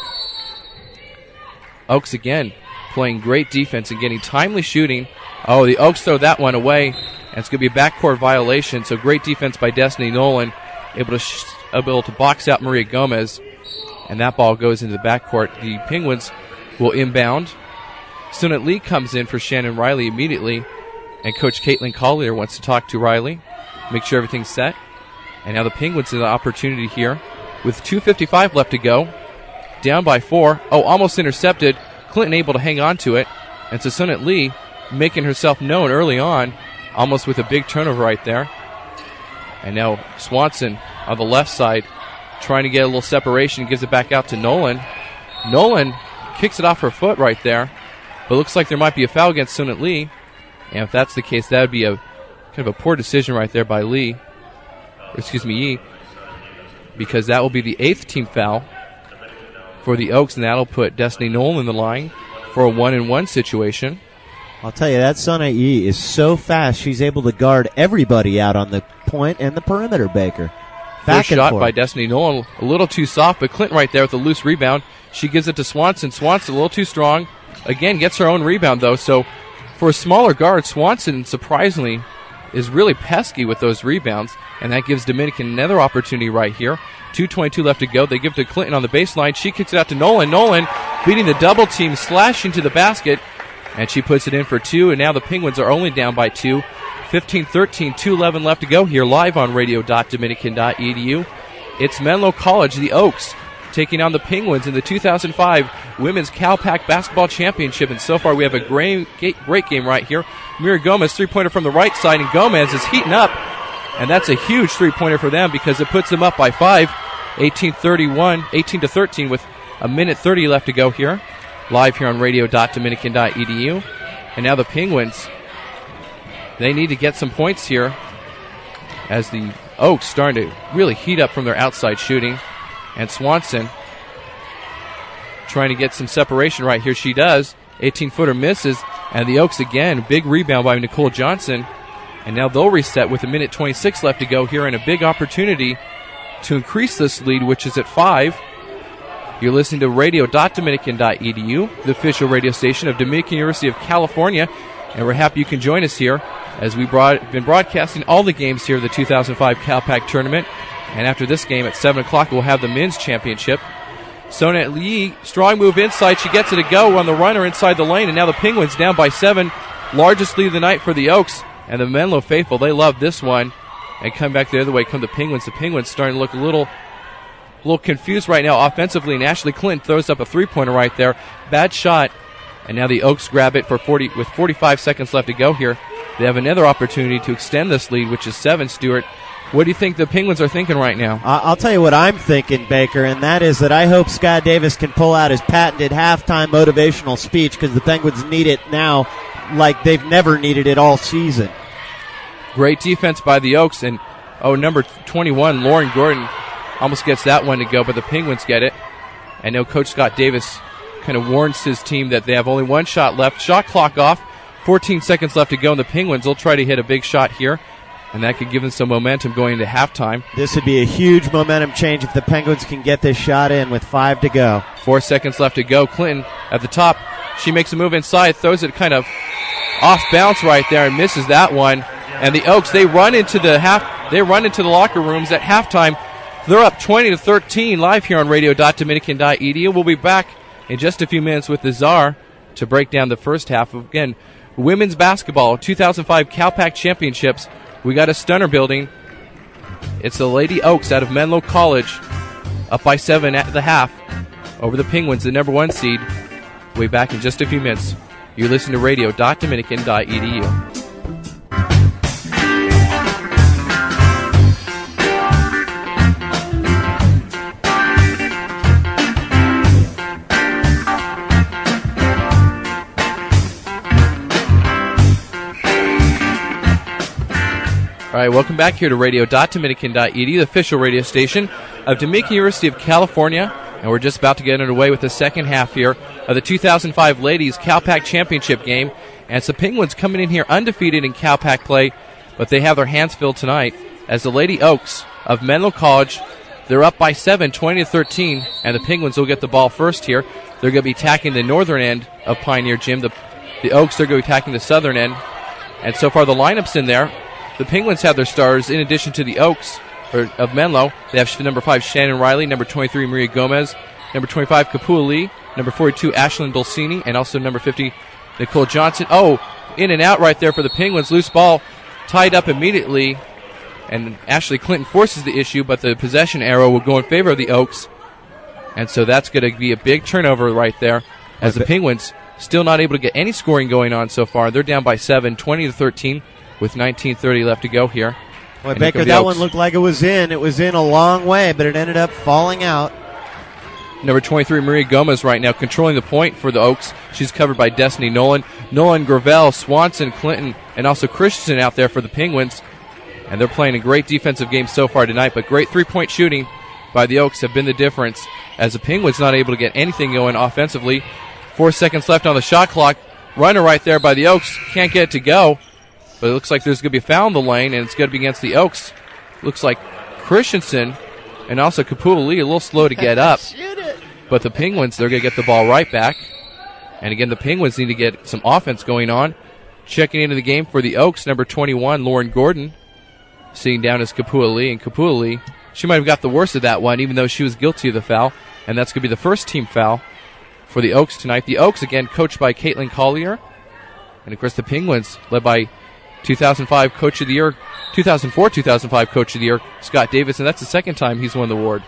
Oaks again playing great defense and getting timely shooting. Oh, the Oaks throw that one away, and it's going to be a backcourt violation. So great defense by Destiny Nolan, able to box out Maria Gomez. And that ball goes into the backcourt. The Penguins will inbound. Sunit Lee comes in for Shannon Riley immediately. And Coach Caitlin Collier wants to talk to Riley, make sure everything's set. And now the Penguins have the opportunity here with 2:55 left to go. Down by 4. Oh, almost intercepted. Clinton able to hang on to it. And so Sunit Lee making herself known early on, almost with a big turnover right there. And now Swanson on the left side, trying to get a little separation, gives it back out to Nolan. Nolan kicks it off her foot right there, but looks like there might be a foul against Sunit Lee. And if that's the case, that would be a kind of a poor decision right there by Yee, because that will be the 8th team foul for the Oaks, and that'll put Destiny Nolan in the line for a 1-and-1 situation. I'll tell you, that Sunit Yee is so fast, she's able to guard everybody out on the point and the perimeter, Baker. First shot by Destiny Nolan, a little too soft, but Clinton right there with a loose rebound. She gives it to Swanson. Swanson a little too strong. Again, gets her own rebound, though. So for a smaller guard, Swanson, surprisingly, is really pesky with those rebounds, and that gives Dominican another opportunity right here. 2:22 left to go. They give it to Clinton on the baseline. She kicks it out to Nolan. Nolan beating the double team, slashing to the basket, and she puts it in for 2, and now the Penguins are only down by 2. 15-13, 2:11 left to go here, live on radio.dominican.edu. It's Menlo College, the Oaks, taking on the Penguins in the 2005 Women's CalPAC Basketball Championship. And so far we have a great game right here. Mira Gomez, three-pointer from the right side, and Gomez is heating up. And that's a huge three-pointer for them because it puts them up by 5, 18-13 with a minute 30 left to go here, live here on radio.dominican.edu. And now the Penguins, they need to get some points here as the Oaks starting to really heat up from their outside shooting. And Swanson trying to get some separation right here. She does. 18-footer misses. And the Oaks again, big rebound by Nicole Johnson. And now they'll reset with a minute 26 left to go here and a big opportunity to increase this lead, which is at 5. You're listening to radio.dominican.edu, the official radio station of Dominican University of California. And we're happy you can join us here as we've been broadcasting all the games here of the 2005 CalPAC tournament. And after this game at 7 o'clock, we'll have the men's championship. Sunit Lee, strong move inside. She gets it to go on the runner inside the lane. And now the Penguins down by 7. Largest lead of the night for the Oaks. And the Menlo faithful, they love this one. And come back the other way come the Penguins. The Penguins starting to look a little confused right now offensively. And Ashley Clinton throws up a three-pointer right there. Bad shot. And now the Oaks grab it with 45 seconds left to go here. They have another opportunity to extend this lead, which is 7, Stuart. What do you think the Penguins are thinking right now? I'll tell you what I'm thinking, Baker, and that is that I hope Scott Davis can pull out his patented halftime motivational speech because the Penguins need it now like they've never needed it all season. Great defense by the Oaks, and number 21, Lauren Gordon, almost gets that one to go, but the Penguins get it. And now Coach Scott Davis kind of warns his team that they have only one shot left. Shot clock off. 14 seconds left to go, and the Penguins will try to hit a big shot here, and that could give them some momentum going into halftime. This would be a huge momentum change if the Penguins can get this shot in with 5 to go. 4 seconds left to go. Clinton at the top. She makes a move inside, throws it kind of off bounce right there and misses that one. And the Oaks, they run into the locker rooms at halftime. They're up 20-13 live here on radio.dominican.edu. We'll be back in just a few minutes with the Czar to break down the first half of, again, women's basketball 2005 CalPAC Championships. We got a stunner building. It's the Lady Oaks out of Menlo College, up by 7 at the half over the Penguins, the number 1 seed. We'll be back in just a few minutes. You listen to radio.dominican.edu. All right, welcome back here to radio.dominican.edu, the official radio station of Dominican University of California. And we're just about to get underway with the second half here of the 2005 Ladies CalPAC Championship game. And it's the Penguins coming in here undefeated in CalPAC play, but they have their hands filled tonight as the Lady Oaks of Menlo College, they're up by 7, 20-13, and the Penguins will get the ball first here. They're going to be attacking the northern end of Pioneer Gym. The Oaks, they're going to be attacking the southern end. And so far the lineup's in there. The Penguins have their stars in addition to the Oaks of Menlo. They have number 5, Shannon Riley, number 23, Maria Gomez, number 25, Kapua Lee, number 42, Ashlyn Dulcini, and also number 50, Nicole Johnson. Oh, in and out right there for the Penguins. Loose ball tied up immediately, and Ashley Clinton forces the issue, but the possession arrow will go in favor of the Oaks. And so that's going to be a big turnover right there as the Penguins still not able to get any scoring going on so far. They're down by 7, 20-13. With 19:30 left to go here. Well, Baker, that one looked like it was in. It was in a long way, but it ended up falling out. Number 23, Maria Gomez right now controlling the point for the Oaks. She's covered by Destiny Nolan. Nolan, Gravel, Swanson, Clinton, and also Christensen out there for the Penguins. And they're playing a great defensive game so far tonight, but great three-point shooting by the Oaks have been the difference as the Penguins not able to get anything going offensively. 4 seconds left on the shot clock. Runner right there by the Oaks. Can't get it to go. But it looks like there's going to be a foul in the lane, and it's going to be against the Oaks. Looks like Christensen and also Kapua Lee a little slow to get up. But the Penguins, they're going to get the ball right back. And again, the Penguins need to get some offense going on. Checking into the game for the Oaks, number 21, Lauren Gordon. Sitting down as Kapua Lee. And Kapua Lee, she might have got the worst of that one, even though she was guilty of the foul. And that's going to be the first team foul for the Oaks tonight. The Oaks, again, coached by Caitlin Collier. And, of course, the Penguins, led by 2005 Coach of the Year, 2004-2005 Coach of the Year, Scott Davis, and that's the second time he's won the award.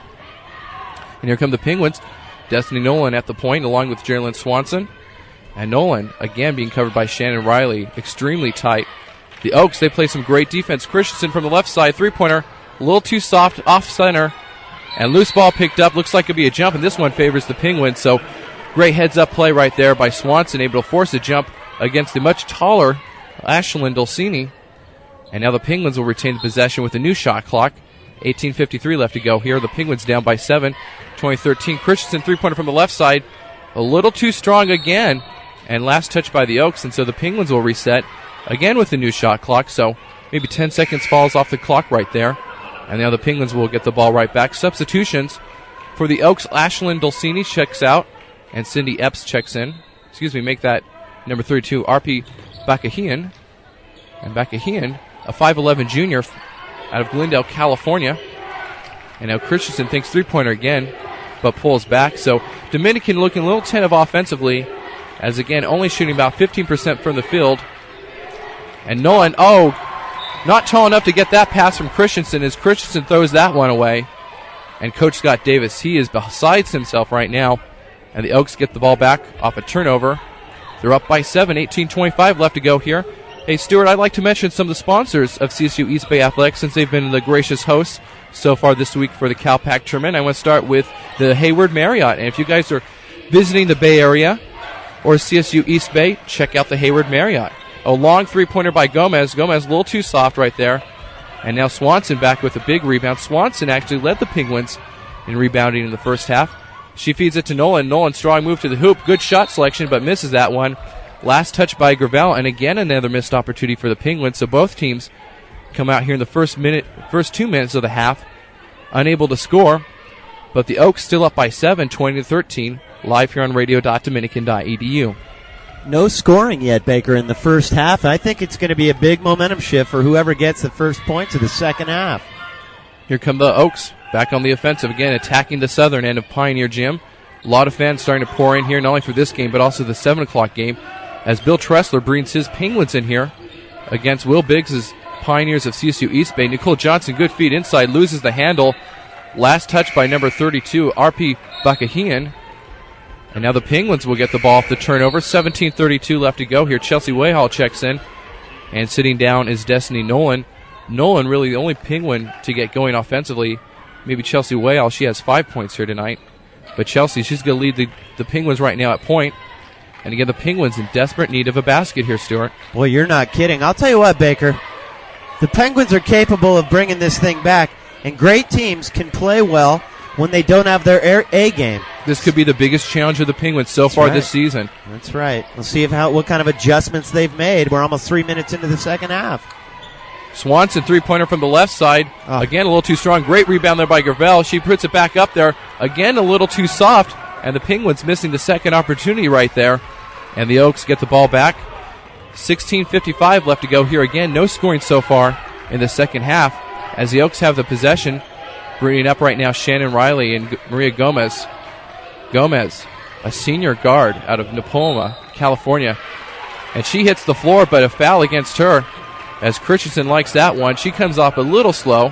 And here come the Penguins. Destiny Nolan at the point, along with Jerrilyn Swanson. And Nolan, again, being covered by Shannon Riley, extremely tight. The Oaks, they play some great defense. Christensen from the left side, three-pointer, a little too soft, off-center, and loose ball picked up. Looks like it'll be a jump, and this one favors the Penguins. So great heads-up play right there by Swanson, able to force a jump against the much taller Ashlyn Dulcini. And now the Penguins will retain the possession with a new shot clock. 18:53 left to go here. The Penguins down by 7, 20-13. Christensen, three-pointer from the left side. A little too strong again. And last touch by the Oaks. And so the Penguins will reset again with the new shot clock. So maybe 10 seconds falls off the clock right there. And now the Penguins will get the ball right back. Substitutions for the Oaks. Ashlyn Dulcini checks out. And Cindy Epps checks in. Make that number 32, R.P. Bakahian. And Bakahian, a 5'11 junior out of Glendale, California. And now Christensen thinks three-pointer again, but pulls back. So Dominican looking a little tentative offensively, as again, only shooting about 15% from the field. And Nolan, not tall enough to get that pass from Christensen as Christensen throws that one away. And Coach Scott Davis, he is besides himself right now. And the Oaks get the ball back off a turnover. They're up by 7, 18:25 left to go here. Hey, Stuart, I'd like to mention some of the sponsors of CSU East Bay Athletics since they've been the gracious hosts so far this week for the CalPAC tournament. I want to start with the Hayward Marriott. And if you guys are visiting the Bay Area or CSU East Bay, check out the Hayward Marriott. A long three-pointer by Gomez. Gomez a little too soft right there. And now Swanson back with a big rebound. Swanson actually led the Penguins in rebounding in the first half. She feeds it to Nolan. Nolan, strong move to the hoop. Good shot selection, but misses that one. Last touch by Gravel, and again another missed opportunity for the Penguins. So both teams come out here in the first 2 minutes of the half, unable to score. But the Oaks still up by 7, 20-13. Live here on radio.dominican.edu. No scoring yet, Baker, in the first half. I think it's going to be a big momentum shift for whoever gets the first points of the second half. Here come the Oaks back on the offensive again, attacking the southern end of Pioneer Gym. A lot of fans starting to pour in here, not only for this game, but also the 7 o'clock game, as Bill Tressler brings his Penguins in here against Will Biggs' Pioneers of CSU East Bay. Nicole Johnson, good feed inside, loses the handle. Last touch by number 32, RP Bakahian. And now the Penguins will get the ball off the turnover. 17:32 left to go here. Chelsea Wayhall checks in. And sitting down is Destiny Nolan. Nolan really the only Penguin to get going offensively. Maybe Chelsea Wayhall. She has 5 points here tonight. But Chelsea, she's going to lead the Penguins right now at point. And again, the Penguins in desperate need of a basket here, Stuart. Boy, you're not kidding. I'll tell you what, Baker. The Penguins are capable of bringing this thing back. And great teams can play well when they don't have their A game. This could be the biggest challenge of the Penguins so far this season. That's right. We'll see what kind of adjustments they've made. We're almost 3 minutes into the second half. Swanson, three-pointer from the left side. Oh. Again, a little too strong. Great rebound there by Gravel. She puts it back up there. Again, a little too soft. And the Penguins missing the second opportunity right there. And the Oaks get the ball back. 16:55 left to go here again. No scoring so far in the second half as the Oaks have the possession. Bringing up right now Shannon Riley and Maria Gomez. Gomez, a senior guard out of Napoma, California. And she hits the floor, but a foul against her as Christensen likes that one. She comes off a little slow.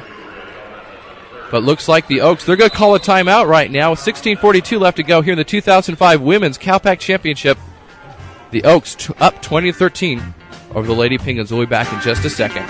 But looks like the Oaks, they're going to call a timeout right now. 16:42 left to go here in the 2005 Women's CalPAC Championship. The Oaks up 20-13 over the Lady Penguins. We'll be back in just a second.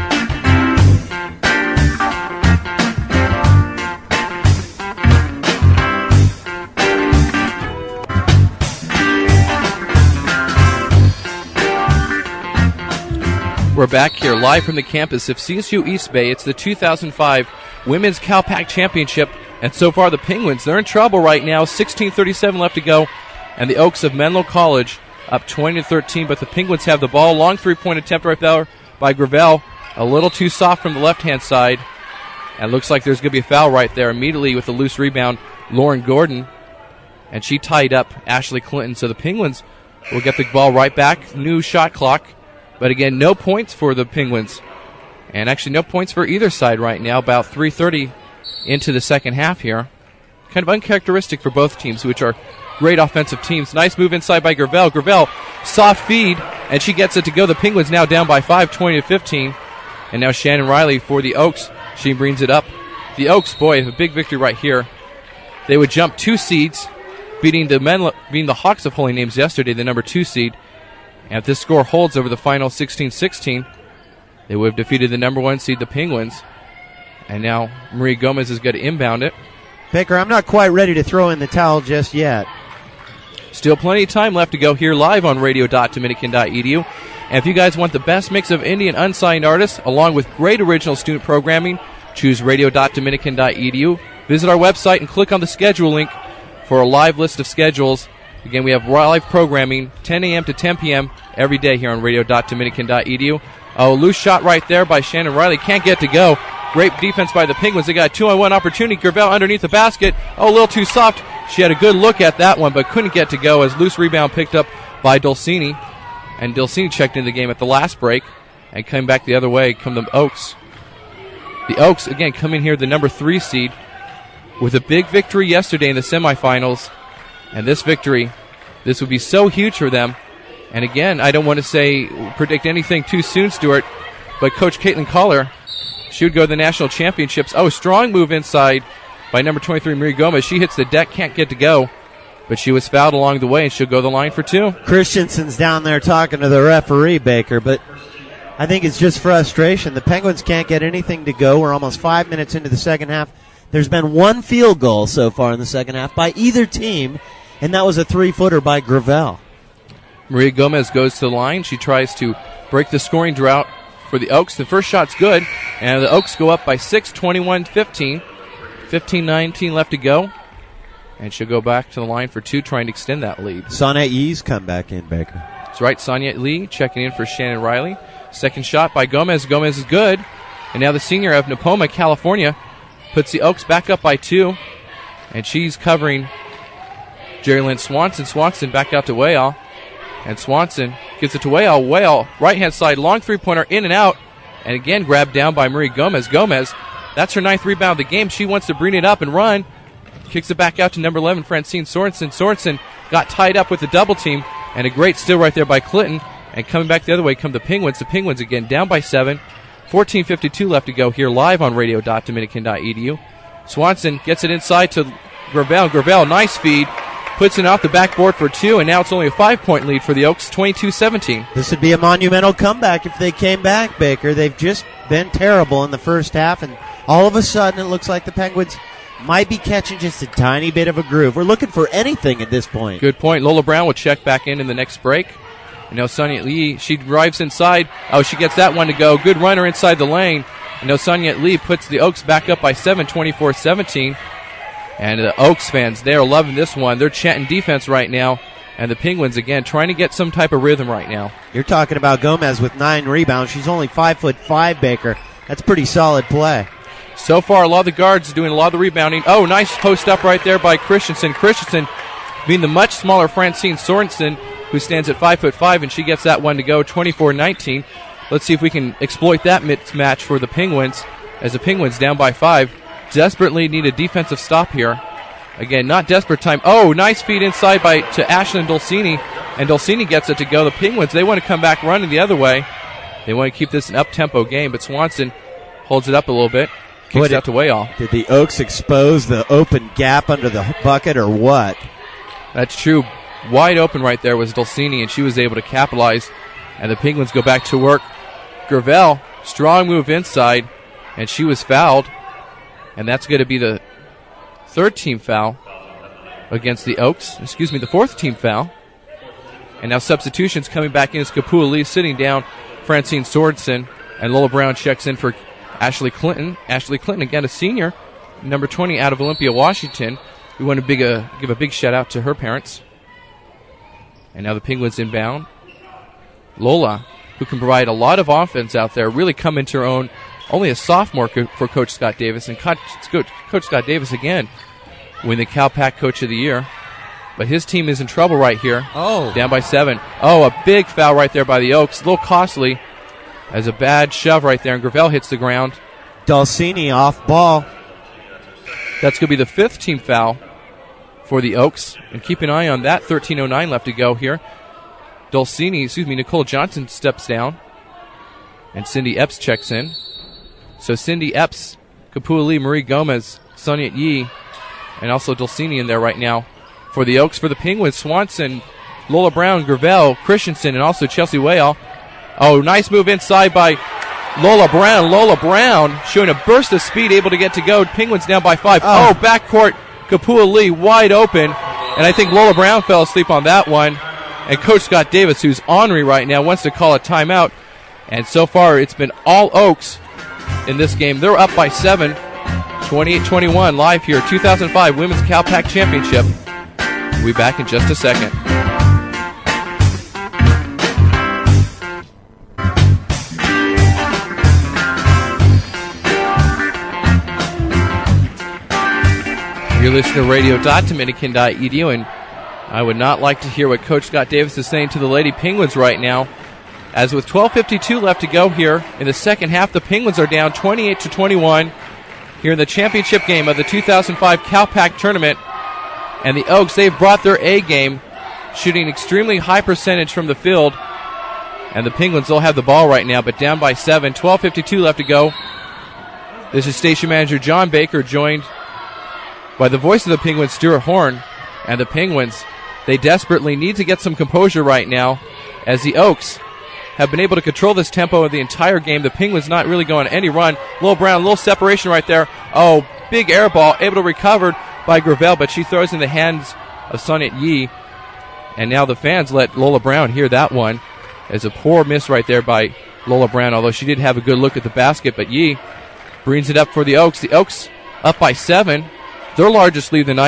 We're back here live from the campus of CSU East Bay. It's the 2005 Women's CalPAC Championship. And so far the Penguins, they're in trouble right now. 16:37 left to go. And the Oaks of Menlo College up 20-13. But the Penguins have the ball. Long three-point attempt right there by Gravel. A little too soft from the left-hand side. And looks like there's going to be a foul right there immediately with the loose rebound, Lauren Gordon. And she tied up Ashley Clinton. So the Penguins will get the ball right back. New shot clock. But again, no points for the Penguins. And actually no points for either side right now. About 3:30 into the second half here. Kind of uncharacteristic for both teams, which are great offensive teams. Nice move inside by Gravel. Gravel, soft feed, and she gets it to go. The Penguins now down by 5, 20-15. And now Shannon Riley for the Oaks. She brings it up. The Oaks, boy, a big victory right here. They would jump 2 seeds, beating the Hawks of Holy Names yesterday, the number 2 seed. And if this score holds over the final 16-16, they would have defeated the number 1 seed, the Penguins. And now Marie Gomez is going to inbound it. Baker, I'm not quite ready to throw in the towel just yet. Still plenty of time left to go here live on radio.dominican.edu. And if you guys want the best mix of indie and unsigned artists, along with great original student programming, choose radio.dominican.edu. Visit our website and click on the schedule link for a live list of schedules. Again, we have live programming 10 a.m. to 10 p.m. every day here on radio.dominican.edu. Oh, loose shot right there by Shannon Riley. Can't get to go. Great defense by the Penguins. They got a 2-on-1 opportunity. Gravel underneath the basket. Oh, a little too soft. She had a good look at that one, but couldn't get to go as loose rebound picked up by Dulcini. And Dulcini checked into the game at the last break and came back the other way. Come the Oaks. The Oaks, again, coming here the number 3 seed with a big victory yesterday in the semifinals. And this victory, this would be so huge for them. And again, I don't want to predict anything too soon, Stuart, but Coach Caitlin Collar, she would go to the national championships. Oh, strong move inside by number 23, Marie Gomez. She hits the deck, can't get to go, but she was fouled along the way, and she'll go the line for 2. Christensen's down there talking to the referee, Baker, but I think it's just frustration. The Penguins can't get anything to go. We're almost 5 minutes into the second half. There's been 1 field goal so far in the second half by either team, and that was a 3-footer by Gravel. Maria Gomez goes to the line. She tries to break the scoring drought for the Oaks. The first shot's good, and the Oaks go up by 6, 21-15. 15-19 left to go. And she'll go back to the line for 2, trying to extend that lead. Sonia Yee's come back in, Baker. That's right, Sonia Lee checking in for Shannon Riley. Second shot by Gomez. Gomez is good. And now the senior of Napoma, California, puts the Oaks back up by 2. And she's covering Jerry Lynn Swanson. Swanson back out to Wayall. And Swanson gets it to Wayall. Wayall, right-hand side, long three-pointer, in and out. And again, grabbed down by Marie Gomez. Gomez, that's her 9th rebound of the game. She wants to bring it up and run. Kicks it back out to number 11, Francine Sorensen. Sorensen got tied up with the double team. And a great steal right there by Clinton. And coming back the other way come the Penguins. The Penguins again down by 7. 14:52 left to go here live on radio.dominican.edu. Swanson gets it inside to Gravel. Gravel, nice feed. Puts it off the backboard for 2, and now it's only a 5-point lead for the Oaks, 22-17. This would be a monumental comeback if they came back, Baker. They've just been terrible in the first half, and all of a sudden it looks like the Penguins might be catching just a tiny bit of a groove. We're looking for anything at this point. Good point. Lola Brown will check back in the next break. And now Sonia Lee, she drives inside. Oh, she gets that one to go. Good runner inside the lane. And now Sonia Lee puts the Oaks back up by 7, 24-17. And the Oaks fans, they are loving this one. They're chanting defense right now. And the Penguins, again, trying to get some type of rhythm right now. You're talking about Gomez with 9 rebounds. She's only 5'5", Baker. That's pretty solid play. So far, a lot of the guards doing a lot of the rebounding. Oh, nice post up right there by Christensen. Christensen being the much smaller Francine Sorensen, who stands at 5'5", and she gets that one to go, 24-19. Let's see if we can exploit that mismatch for the Penguins, as the Penguins down by 5. Desperately need a defensive stop here. Again, not desperate time. Oh, nice feed inside to Ashlyn Dulcini, and Dulcini gets it to go. The Penguins, they want to come back running the other way. They want to keep this an up-tempo game, but Swanson holds it up a little bit. Kicks it out to Wayall. Did the Oaks expose the open gap under the bucket or what? That's true. Wide open right there was Dulcini, and she was able to capitalize. And the Penguins go back to work. Gravel, strong move inside, and she was fouled. And that's going to be the 3rd team foul against the Oaks. The 4th team foul. And now substitutions coming back in. It's Kapua Lee sitting down. Francine Sorensen, and Lola Brown checks in for Ashley Clinton. Ashley Clinton, again, a senior, number 20 out of Olympia, Washington. We want to give a big shout out to her parents. And now the Penguins inbound. Lola, who can provide a lot of offense out there, really come into her own. Only a sophomore for Coach Scott Davis. And Coach Scott Davis, again, win the CalPAC Coach of the Year. But his team is in trouble right here. Oh. Down by 7. Oh, a big foul right there by the Oaks. A little costly. As a bad shove right there, and Gravel hits the ground. Dulcini off ball. That's going to be the 5th team foul for the Oaks. And keep an eye on that. 13:09 left to go here. Nicole Johnson steps down. And Cindy Epps checks in. So Cindy Epps, Kapua Lee, Marie Gomez, Sonia Yee, and also Dulcini in there right now for the Oaks. For the Penguins, Swanson, Lola Brown, Gravel, Christensen, and also Chelsea Wayall. Oh, nice move inside by Lola Brown. Lola Brown showing a burst of speed, able to get to go. Penguins down by 5. Oh, backcourt, Kapua Lee wide open. And I think Lola Brown fell asleep on that one. And Coach Scott Davis, who's ornery right now, wants to call a timeout. And so far, it's been all Oaks in this game. They're up by 7, 28-21, live here, 2005 Women's CalPAC Championship. We'll be back in just a second. You're listening to radio.dominican.edu, and I would not like to hear what Coach Scott Davis is saying to the Lady Penguins right now. As with 12:52 left to go here in the second half, the Penguins are down 28-21 here in the championship game of the 2005 CalPAC tournament. And the Oaks, they've brought their A game, shooting extremely high percentage from the field. And the Penguins, they'll have the ball right now, but down by 7. 12:52 left to go. This is station manager John Baker, joined by the voice of the Penguins, Stuart Horn. And the Penguins, they desperately need to get some composure right now, as the Oaks have been able to control this tempo of the entire game. The Penguins not really going on any run. Lil Brown, a little separation right there. Oh, big air ball, able to recover by Gravel, but she throws in the hands of Sonia Yee. And now the fans let Lola Brown hear that one. As a poor miss right there by Lola Brown, although she did have a good look at the basket, but Yee brings it up for the Oaks. The Oaks up by 7, their largest lead of the night.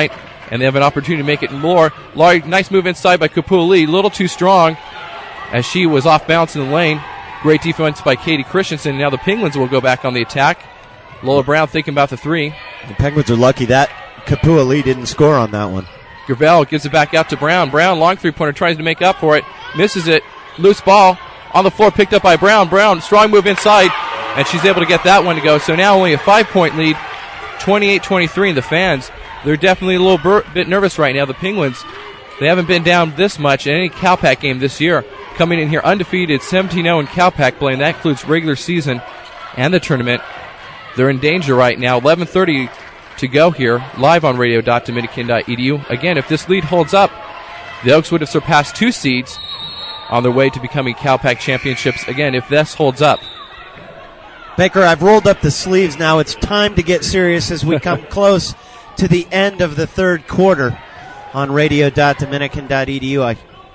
and they have an opportunity to make it more. Laurie, nice move inside by Kapua Lee. A little too strong as she was off balance in the lane. Great defense by Katie Christensen. Now the Penguins will go back on the attack. Lola Brown thinking about the three. The Penguins are lucky that Kapua Lee didn't score on that one. Gravel gives it back out to Brown. Brown, long three-pointer, tries to make up for it. Misses it. Loose ball on the floor, picked up by Brown. Brown, strong move inside, and she's able to get that one to go. So now only a 5-point lead, 28-23, and the fans, they're definitely a little bit nervous right now. The Penguins, they haven't been down this much in any Calpac game this year. Coming in here undefeated, 17-0 in Calpac play, and that includes regular season and the tournament. They're in danger right now. 11:30 to go here, live on radio.dominican.edu. Again, if this lead holds up, the Oaks would have surpassed 2 seeds on their way to becoming Calpac championships. Again, if this holds up. Baker, I've rolled up the sleeves now. It's time to get serious as we come close to the end of the third quarter on radio.dominican.edu.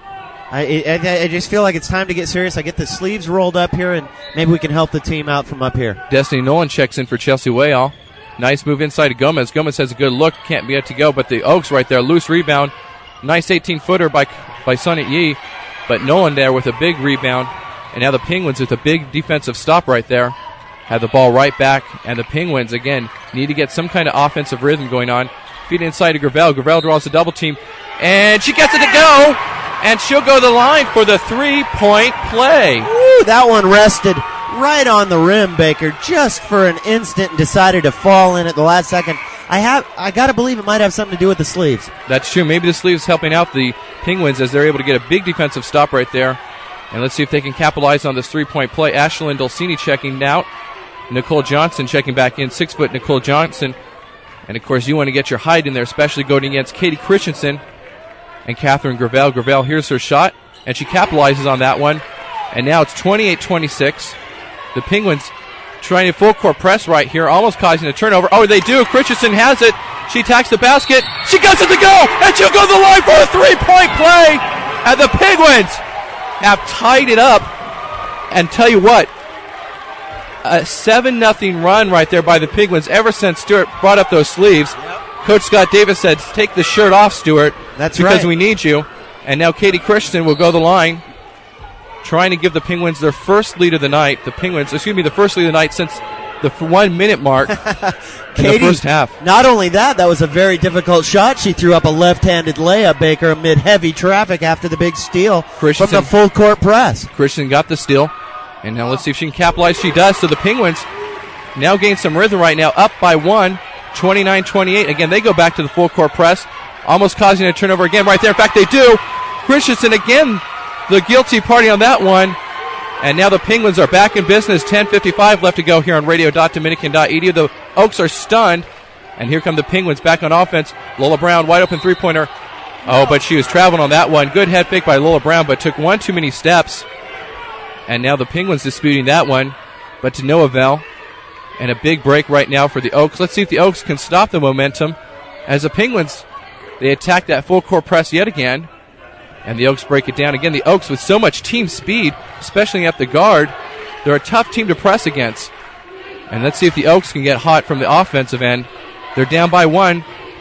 I just feel like it's time to get serious. I get the sleeves rolled up here, and maybe we can help the team out from up here. Destiny Nolan checks in for Chelsea Wayall. Nice move inside to Gomez. Gomez has a good look. Can't be it to go, but the Oaks right there. Loose rebound. Nice 18-footer by Sunit Yee, but Nolan there with a big rebound. And now the Penguins with a big defensive stop right there. Have the ball right back, and the Penguins, again, need to get some kind of offensive rhythm going on. Feed inside to Gravel. Gravel draws a double team, and she gets it to go, and she'll go to the line for the 3-point play. Ooh, that one rested right on the rim, Baker, just for an instant, and decided to fall in at the last second. I got to believe it might have something to do with the sleeves. That's true. Maybe the sleeves helping out the Penguins as they're able to get a big defensive stop right there. And let's see if they can capitalize on this 3-point play. Ashlyn Dulcini checking out. Nicole Johnson checking back in. 6-foot Nicole Johnson. And, of course, you want to get your height in there, especially going against Katie Christensen and Catherine Gravel. Gravel, here's her shot, and she capitalizes on that one. And now it's 28-26. The Penguins trying to full-court press right here, almost causing a turnover. Oh, they do. Christensen has it. She attacks the basket. She gets it to go, and she'll go to the line for a 3-point play. And the Penguins have tied it up. And tell you what, a 7-0 run right there by the Penguins ever since Stewart brought up those sleeves. Yep. Coach Scott Davis said, take the shirt off, Stewart. That's because right. We need you. And now Katie Christensen will go the line, trying to give the Penguins their first lead of the night. The first lead of the night since the 1-minute mark in the first half. Not only that was a very difficult shot. She threw up a left-handed layup, Baker, amid heavy traffic after the big steal from the full-court press. Christensen got the steal. And now let's see if she can capitalize. She does. So the Penguins now gain some rhythm right now, up by 1, 29-28. Again, they go back to the full-court press, almost causing a turnover again right there. In fact, they do. Christensen again, the guilty party on that one. And now the Penguins are back in business. 10:55 left to go here on radio.dominican.edu. The Oaks are stunned. And here come the Penguins back on offense. Lola Brown, wide open three-pointer. Oh, but she was traveling on that one. Good head fake by Lola Brown, but took one too many steps. And now the Penguins disputing that one, but to no avail. And a big break right now for the Oaks. Let's see if the Oaks can stop the momentum. As the Penguins, they attack that full court press yet again. And the Oaks break it down. Again, the Oaks with so much team speed, especially at the guard, they're a tough team to press against. And let's see if the Oaks can get hot from the offensive end. They're down by 1.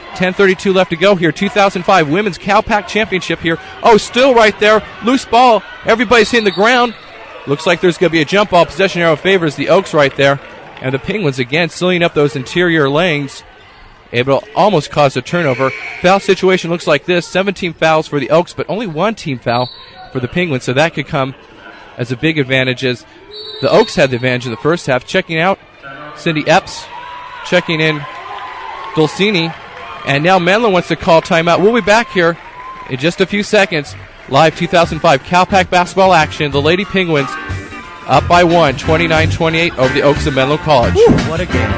10:32 left to go here. 2005 Women's Calpac Championship here. Oh, still right there. Loose ball. Everybody's hitting the ground. Looks like there's going to be a jump ball. Possession arrow favors the Oaks right there. And the Penguins, again, sealing up those interior lanes. Able to almost cause a turnover. Foul situation looks like this. 17 fouls for the Oaks, but only 1 team foul for the Penguins. So that could come as a big advantage as the Oaks had the advantage in the first half. Checking out Cindy Epps. Checking in Dulcini. And now Menlo wants to call timeout. We'll be back here in just a few seconds. Live 2005 Calpac basketball action. The Lady Penguins up by 1, 29-28 over the Oaks of Menlo College. Woo, what a game.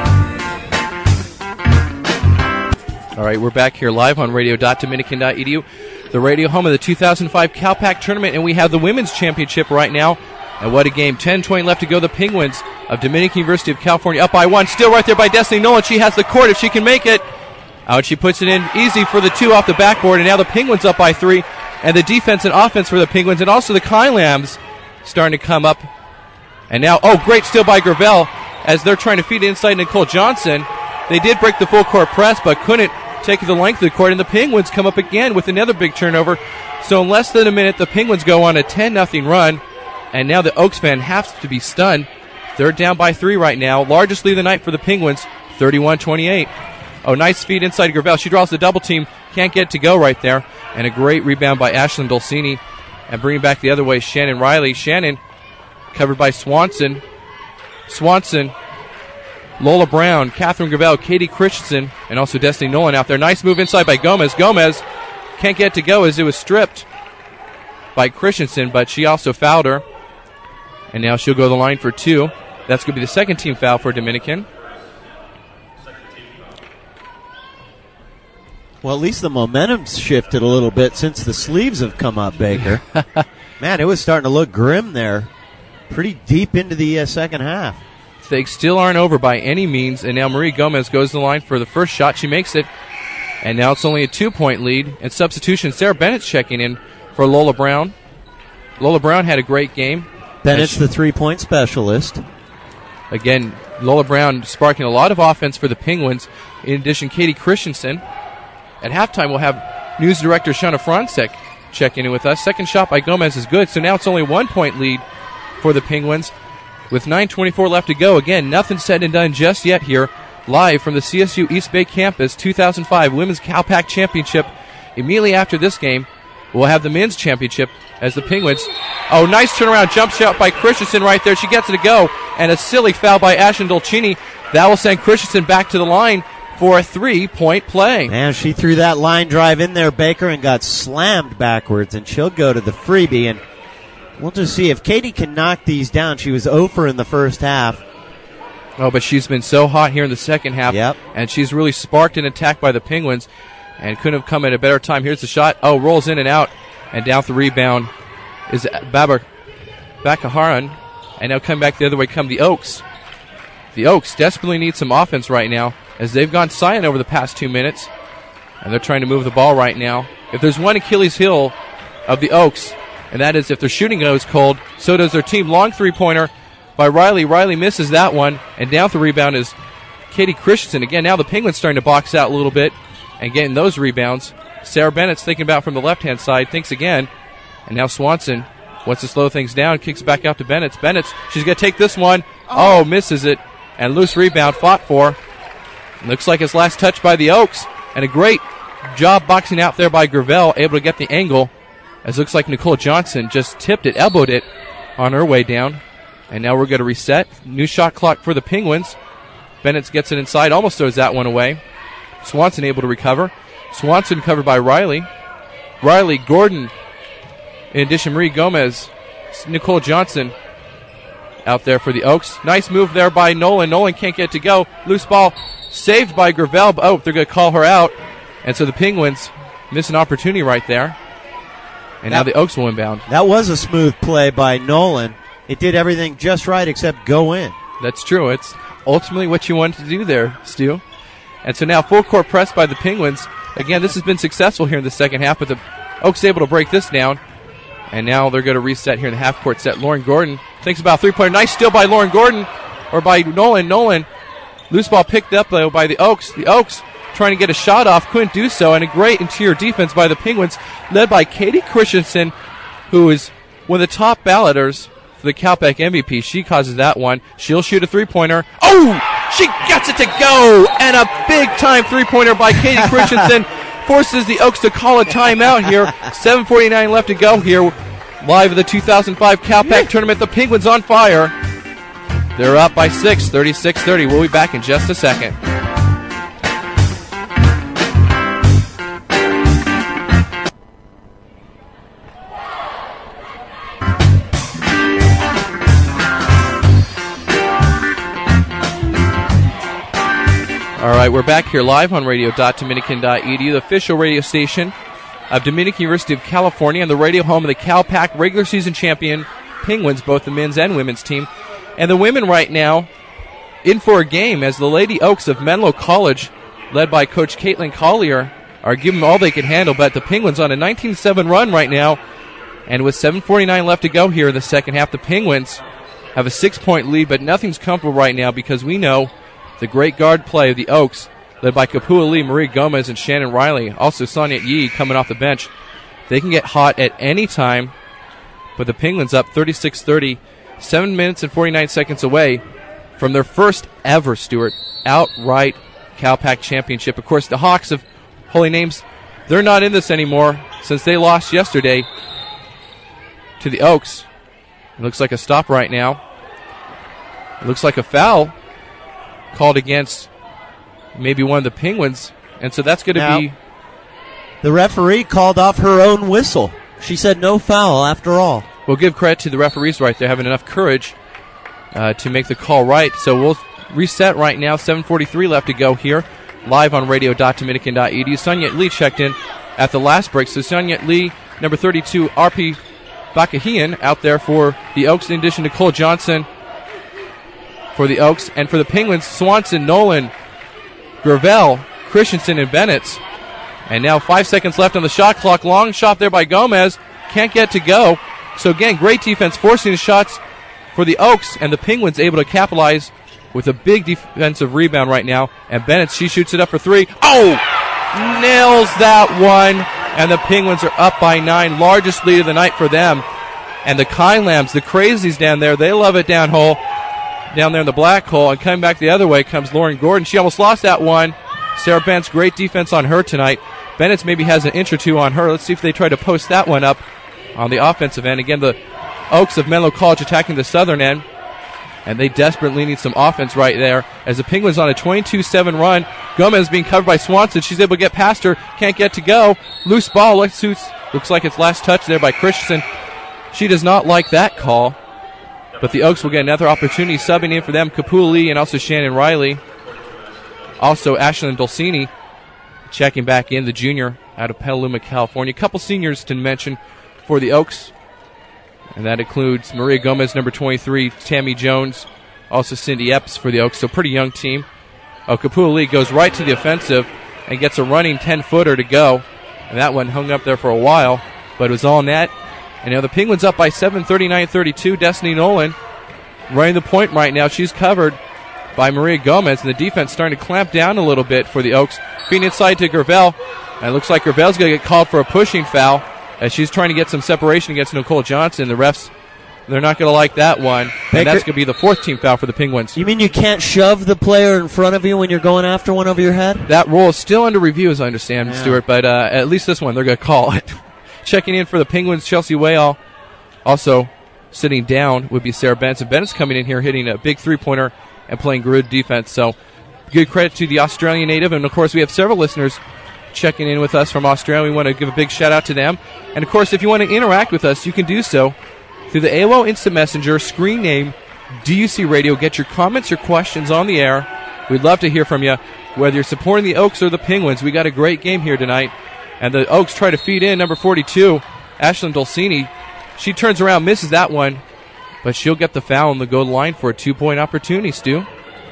All right, we're back here live on radio.dominican.edu, the radio home of the 2005 Calpac tournament, and we have the women's championship right now. And what a game. 10:20 left to go. The Penguins of Dominican University of California up by 1. Still right there by Destiny Nolan. She has the court if she can make it. Out she puts it in easy for the 2 off the backboard, and now the Penguins up by 3. And the defense and offense for the Penguins, and also the Kai Lambs starting to come up. And now, great steal by Gravel as they're trying to feed inside Nicole Johnson. They did break the full court press, but couldn't taking the length of the court, and the Penguins come up again with another big turnover. So in less than a minute, the Penguins go on a 10-0 run, and now the Oaks fan has to be stunned. They're down by 3 right now. Largest lead of the night for the Penguins, 31-28. Oh, nice feed inside Gravel. She draws the double team. Can't get it to go right there. And a great rebound by Ashlyn Dulcini. And bringing back the other way, Shannon Riley. Shannon covered by Swanson. Swanson, Lola Brown, Catherine Gravel, Katie Christensen, and also Destiny Nolan out there. Nice move inside by Gomez. Gomez can't get it to go as it was stripped by Christensen, but she also fouled her. And now she'll go to the line for 2. That's going to be the second team foul for Dominican. Well, at least the momentum's shifted a little bit since the sleeves have come up, Baker. Man, it was starting to look grim there. Pretty deep into the second half. They still aren't over by any means, and now Marie Gomez goes to the line for the first shot. She makes it, and now it's only a 2-point lead. And substitution, Sarah Bennett's checking in for Lola Brown. Lola Brown had a great game. Bennett's the 3-point specialist. Again, Lola Brown sparking a lot of offense for the Penguins. In addition, Katie Christensen. At halftime, we'll have news director Shauna Francek checking in with us. Second shot by Gomez is good, so now it's only a 1-point lead for the Penguins with 9:24 left to go. Again, nothing said and done just yet here. Live from the CSU East Bay campus, 2005 Women's CalPAC Championship. Immediately after this game, we'll have the men's championship as the Penguins. Oh, nice turnaround jump shot by Christensen right there. She gets it to go, and a silly foul by Ashlyn Dulcini. That will send Christensen back to the line for a 3-point play. And she threw that line drive in there, Baker, and got slammed backwards, and she'll go to the freebie. And we'll just see if Katie can knock these down. She was 0 for in the first half. Oh, but she's been so hot here in the second half. Yep. And she's really sparked an attack by the Penguins and couldn't have come at a better time. Here's the shot. Oh, rolls in and out. And down for the rebound is Bakaharan. And now come back the other way come the Oaks. The Oaks desperately need some offense right now as they've gone silent over the past 2 minutes. And they're trying to move the ball right now. If there's one Achilles heel of the Oaks, and that is if their shooting goes cold, so does their team. Long three-pointer by Riley. Riley misses that one, and down the rebound is Katie Christensen. Again, now the Penguins starting to box out a little bit and getting those rebounds. Sarah Bennett's thinking about from the left-hand side, thinks again, and now Swanson wants to slow things down, kicks back out to Bennett. She's going to take this one. Oh, misses it, and loose rebound fought for. Looks like it's last touch by the Oaks, and a great job boxing out there by Gravel, able to get the angle. As it looks like Nicole Johnson just tipped it, elbowed it on her way down. And now we're going to reset. New shot clock for the Penguins. Bennett gets it inside, almost throws that one away. Swanson able to recover. Swanson covered by Riley. Riley, Gordon, in addition, Marie Gomez, Nicole Johnson out there for the Oaks. Nice move there by Nolan. Nolan can't get it to go. Loose ball saved by Gravel. Oh, they're going to call her out. And so the Penguins miss an opportunity right there. And now the Oaks will inbound. That was a smooth play by Nolan. It did everything just right except go in. That's true. It's ultimately what you wanted to do there, Stu. And so now full court press by the Penguins. Again, this has been successful here in the second half, but the Oaks able to break this down. And now they're going to reset here in the half-court set. Lauren Gordon thinks about three-pointer. Nice steal by Lauren Gordon, or by Nolan. Nolan, loose ball picked up, though, by the Oaks. The Oaks trying to get a shot off, couldn't do so, and a great interior defense by the Penguins, led by Katie Christensen, who is one of the top balloters for the CalPAC MVP. She causes that one. She'll shoot a three-pointer. Oh! She gets it to go! And a big-time three-pointer by Katie Christensen forces the Oaks to call a timeout here. 7:49 left to go here. Live at the 2005 CalPAC tournament. The Penguins on fire. They're up by 6, 36-30. We'll be back in just a second. All right, we're back here live on radio.dominican.edu, the official radio station of Dominican University of California and the radio home of the CalPAC regular season champion Penguins, both the men's and women's team. And the women right now in for a game as the Lady Oaks of Menlo College, led by Coach Caitlin Collier, are giving all they can handle. But the Penguins on a 19-7 run right now, and with 7:49 left to go here in the second half, the Penguins have a 6-point lead, but nothing's comfortable right now because we know the great guard play of the Oaks, led by Kapua Lee, Marie Gomez, and Shannon Riley. Also, Sonia Yee coming off the bench. They can get hot at any time, but the Penguins up 36-30, 7 minutes and 49 seconds away from their first ever, Stuart, outright CalPAC championship. Of course, the Hawks of Holy Names, they're not in this anymore since they lost yesterday to the Oaks. It looks like a stop right now. It looks like a foul called against maybe one of the Penguins, and so that's going to be... The referee called off her own whistle. She said no foul after all. We'll give credit to the referees right there, having enough courage to make the call right. So we'll reset right now. 7:43 left to go here, live on radio.dominican.edu. Sonia Lee checked in at the last break. So Sonia Lee, number 32, RP Bakahian, out there for the Oaks, in addition to Cole Johnson for the Oaks. And for the Penguins, Swanson, Nolan, Gravel, Christensen, and Bennett. And now 5 seconds left on the shot clock. Long shot there by Gomez. Can't get to go. So again, great defense, forcing the shots for the Oaks, and the Penguins able to capitalize with a big defensive rebound right now. And Bennett, she shoots it up for three. Oh! Nails that one. And the Penguins are up by 9. Largest lead of the night for them. And the Kind Lambs, the crazies down there, they love it down there in the black hole. And coming back the other way comes Lauren Gordon. She almost lost that one. Sarah Bentz, great defense on her tonight. Bennett maybe has an inch or two on her. Let's see if they try to post that one up on the offensive end. Again, the Oaks of Menlo College attacking the southern end, and they desperately need some offense right there. As the Penguins on a 22-7 run, Gomez being covered by Swanson. She's able to get past her, can't get to go. Loose ball, looks like it's last touch there by Christensen. She does not like that call, but the Oaks will get another opportunity subbing in for them. Kapua Lee and also Shannon Riley. Also, Ashlyn Dulcini checking back in, the junior out of Petaluma, California. A couple seniors to mention for the Oaks, and that includes Maria Gomez, number 23, Tammy Jones, also Cindy Epps for the Oaks, so pretty young team. Kapua Lee goes right to the offensive and gets a running 10-footer to go, and that one hung up there for a while, but it was all net. And now the Penguins up by 7, 39-32. Destiny Nolan running the point right now. She's covered by Maria Gomez, and the defense starting to clamp down a little bit for the Oaks. Feeding inside to Gravel, and it looks like Gravel's going to get called for a pushing foul as she's trying to get some separation against Nicole Johnson. The refs, they're not going to like that one, and that's going to be the fourth team foul for the Penguins. You mean you can't shove the player in front of you when you're going after one over your head? That rule is still under review, as I understand, Stuart, but at least this one they're going to call it. Checking in for the Penguins, Chelsea Wayall. Also sitting down would be Sarah Benson. Bennett's coming in here hitting a big three-pointer and playing good defense. So good credit to the Australian native. And, of course, we have several listeners checking in with us from Australia. We want to give a big shout-out to them. And, of course, if you want to interact with us, you can do so through the AOL Instant Messenger, screen name DUC Radio. Get your comments or questions on the air. We'd love to hear from you, whether you're supporting the Oaks or the Penguins. We got a great game here tonight. And the Oaks try to feed in number 42, Ashlyn Dulcini. She turns around, misses that one, but she'll get the foul and the goal line for a 2-point opportunity, Stu.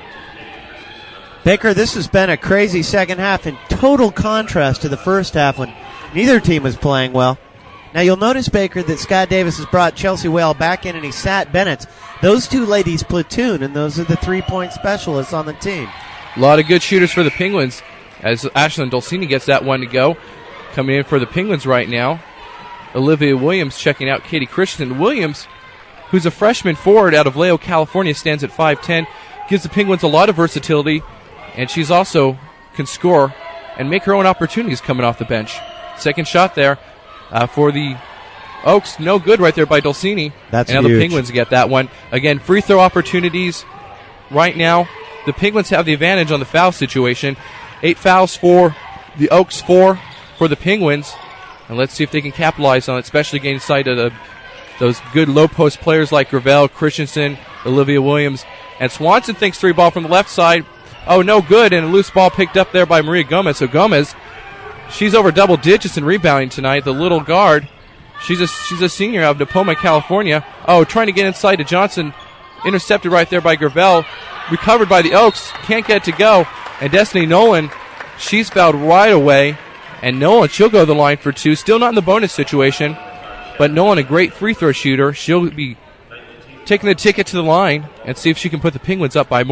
Baker, this has been a crazy second half in total contrast to the first half when neither team was playing well. Now you'll notice, Baker, that Scott Davis has brought Chelsea Whale back in and he sat Bennett. Those two ladies platoon, and those are the 3-point specialists on the team. A lot of good shooters for the Penguins as Ashlyn Dulcini gets that one to go. Coming in for the Penguins right now, Olivia Williams checking out Katie Christensen. Williams, who's a freshman forward out of Vallejo, California, stands at 5'10", gives the Penguins a lot of versatility, and she's also can score and make her own opportunities coming off the bench. Second shot there for the Oaks. No good right there by Dulcini. That's and now huge. The Penguins get that one. Again, free throw opportunities right now. The Penguins have the advantage on the foul situation. 8 fouls for the Oaks, 4 for the Penguins. And let's see if they can capitalize on it, especially getting inside of those good low-post players like Gravel, Christensen, Olivia Williams. And Swanson thinks 3-ball from the left side. Oh, no good, and a loose ball picked up there by Maria Gomez. So Gomez, she's over double digits in rebounding tonight, the little guard. She's a senior out of Napoma, California. Oh, trying to get inside to Johnson. Intercepted right there by Gravel. Recovered by the Oaks. Can't get to go. And Destiny Nolan, she's fouled right away. And Nolan, she'll go to the line for 2. Still not in the bonus situation. But Nolan, a great free throw shooter. She'll be taking the ticket to the line and see if she can put the Penguins up by more.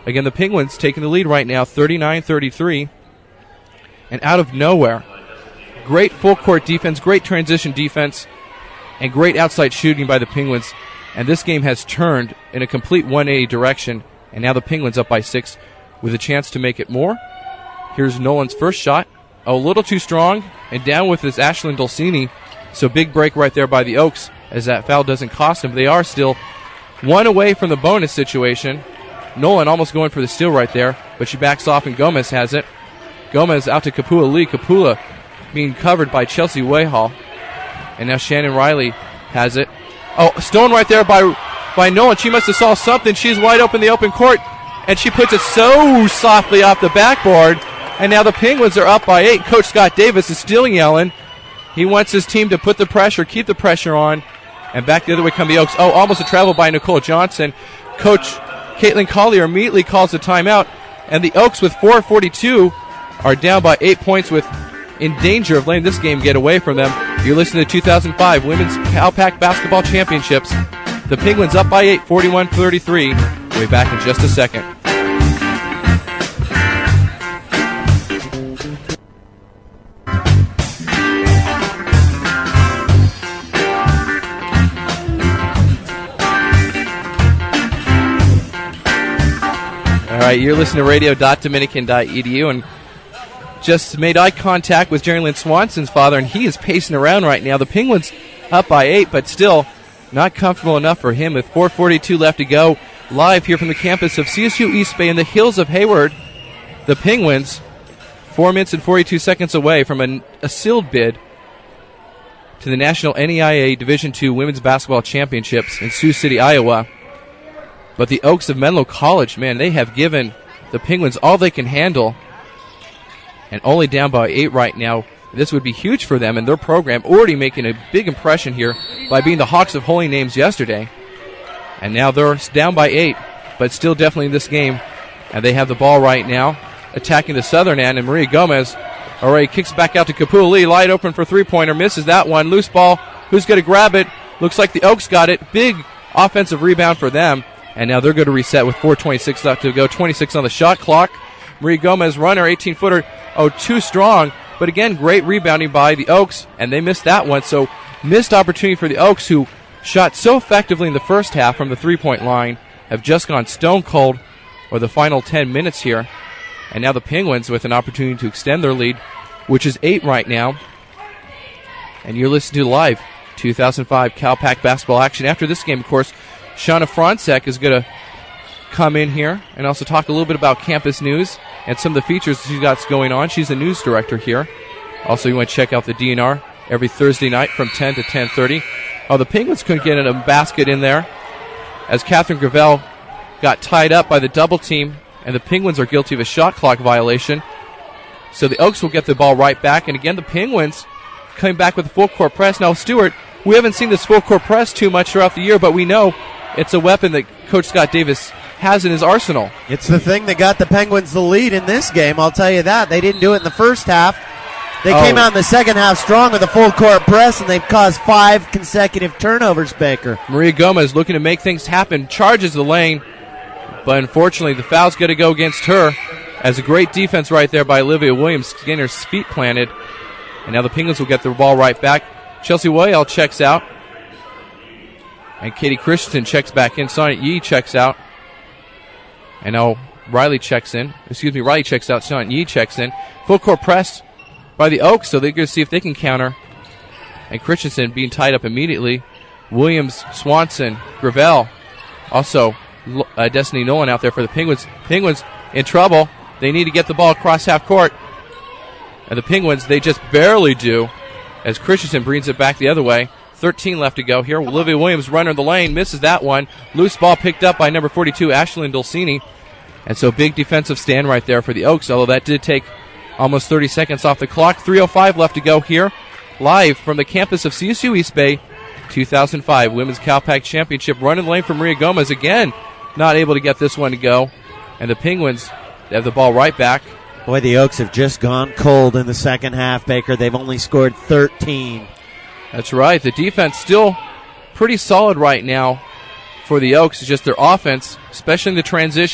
again, the Penguins taking the lead right now, 39-33. And out of nowhere, great full-court defense, great transition defense, and great outside shooting by the Penguins. And this game has turned in a complete 180 direction. And now the Penguins up by 6 with a chance to make it more. Here's Nolan's first shot. A little too strong. And down with this Ashlyn Dulcini. So big break right there by the Oaks as that foul doesn't cost them. They are still one away from the bonus situation. Nolan almost going for the steal right there. But she backs off and Gomez has it. Gomez out to Kapula Lee. Kapula being covered by Chelsea Wayhall. And now Shannon Riley has it. Oh, stone right there by Nolan. She must have saw something. She's wide open in the open court. And she puts it so softly off the backboard. And now the Penguins are up by 8. Coach Scott Davis is still yelling. He wants his team to put the pressure, keep the pressure on. And back the other way come the Oaks. Oh, almost a travel by Nicole Johnson. Coach Caitlin Collier immediately calls the timeout. And the Oaks with 4:42 are down by 8 points in danger of letting this game get away from them. You're listening to 2005 Women's CalPAC Basketball Championships. The Penguins up by 8, 41-33. We'll be back in just a second. All right, you're listening to radio.dominican.edu, and just made eye contact with Jerry Lynn Swanson's father, and he is pacing around right now. The Penguins up by 8, but still not comfortable enough for him with 4:42 left to go. Live here from the campus of CSU East Bay in the hills of Hayward. The Penguins, 4 minutes and 42 seconds away from a sealed bid to the National NEIA Division II Women's Basketball Championships in Sioux City, Iowa. But the Oaks of Menlo College, man, they have given the Penguins all they can handle. And only down by 8 right now. This would be huge for them and their program, already making a big impression here by being the Hawks of Holy Names yesterday. And now they're down by 8, but still definitely in this game. And they have the ball right now, attacking the southern end, and Maria Gomez already kicks back out to Kapula Lee. Light open for three-pointer, misses that one. Loose ball, who's going to grab it? Looks like the Oaks got it. Big offensive rebound for them. And now they're going to reset with 4:26 left to go. 26 on the shot clock. Maria Gomez, runner, 18-footer. Oh, too strong. But again, great rebounding by the Oaks, and they missed that one. So missed opportunity for the Oaks, who shot so effectively in the first half from the three-point line, have just gone stone cold for the final 10 minutes here. And now the Penguins with an opportunity to extend their lead, which is 8 right now. And you're listening to live 2005 CalPAC basketball action. After this game, of course, Shauna Franczek is going to come in here and also talk a little bit about campus news and some of the features she's got going on. She's the news director here. Also, you want to check out the DNR every Thursday night from 10 to 10:30. Oh, the Penguins couldn't get a basket in there as Catherine Gravel got tied up by the double team, and the Penguins are guilty of a shot clock violation. So the Oaks will get the ball right back, and again, the Penguins coming back with a full court press. Now, Stuart, we haven't seen this full court press too much throughout the year, but we know it's a weapon that Coach Scott Davis has in his arsenal. It's the thing that got the Penguins the lead in this game, I'll tell you that. They didn't do it in the first half. They came out in the second half strong with a full court press, and they've caused 5 consecutive turnovers, Baker. Maria Gomez looking to make things happen, charges the lane, but unfortunately the foul's going to go against her, as a great defense right there by Olivia Williams, getting her feet planted. And now the Penguins will get the ball right back. Chelsea Wayall checks out, and Katie Christensen checks back in. Sonia Yee checks out. And now Riley checks in. Riley checks out. Sonia Yee checks in. Full court press by the Oaks, so they're going to see if they can counter. And Christensen being tied up immediately. Williams, Swanson, Gravel. Also, Destiny Nolan out there for the Penguins. Penguins in trouble. They need to get the ball across half court. And the Penguins, they just barely do, as Christensen brings it back the other way. 13 left to go here. Olivia Williams, runner in the lane, misses that one. Loose ball picked up by number 42, Ashlyn Dulcini. And so big defensive stand right there for the Oaks, although that did take almost 30 seconds off the clock. 3:05 left to go here. Live from the campus of CSU East Bay, 2005 Women's CalPAC Championship. Run in the lane for Maria Gomez again. Not able to get this one to go. And the Penguins have the ball right back. Boy, the Oaks have just gone cold in the second half, Baker. They've only scored 13. That's right. The defense still pretty solid right now for the Oaks. It's just their offense, especially in the transition,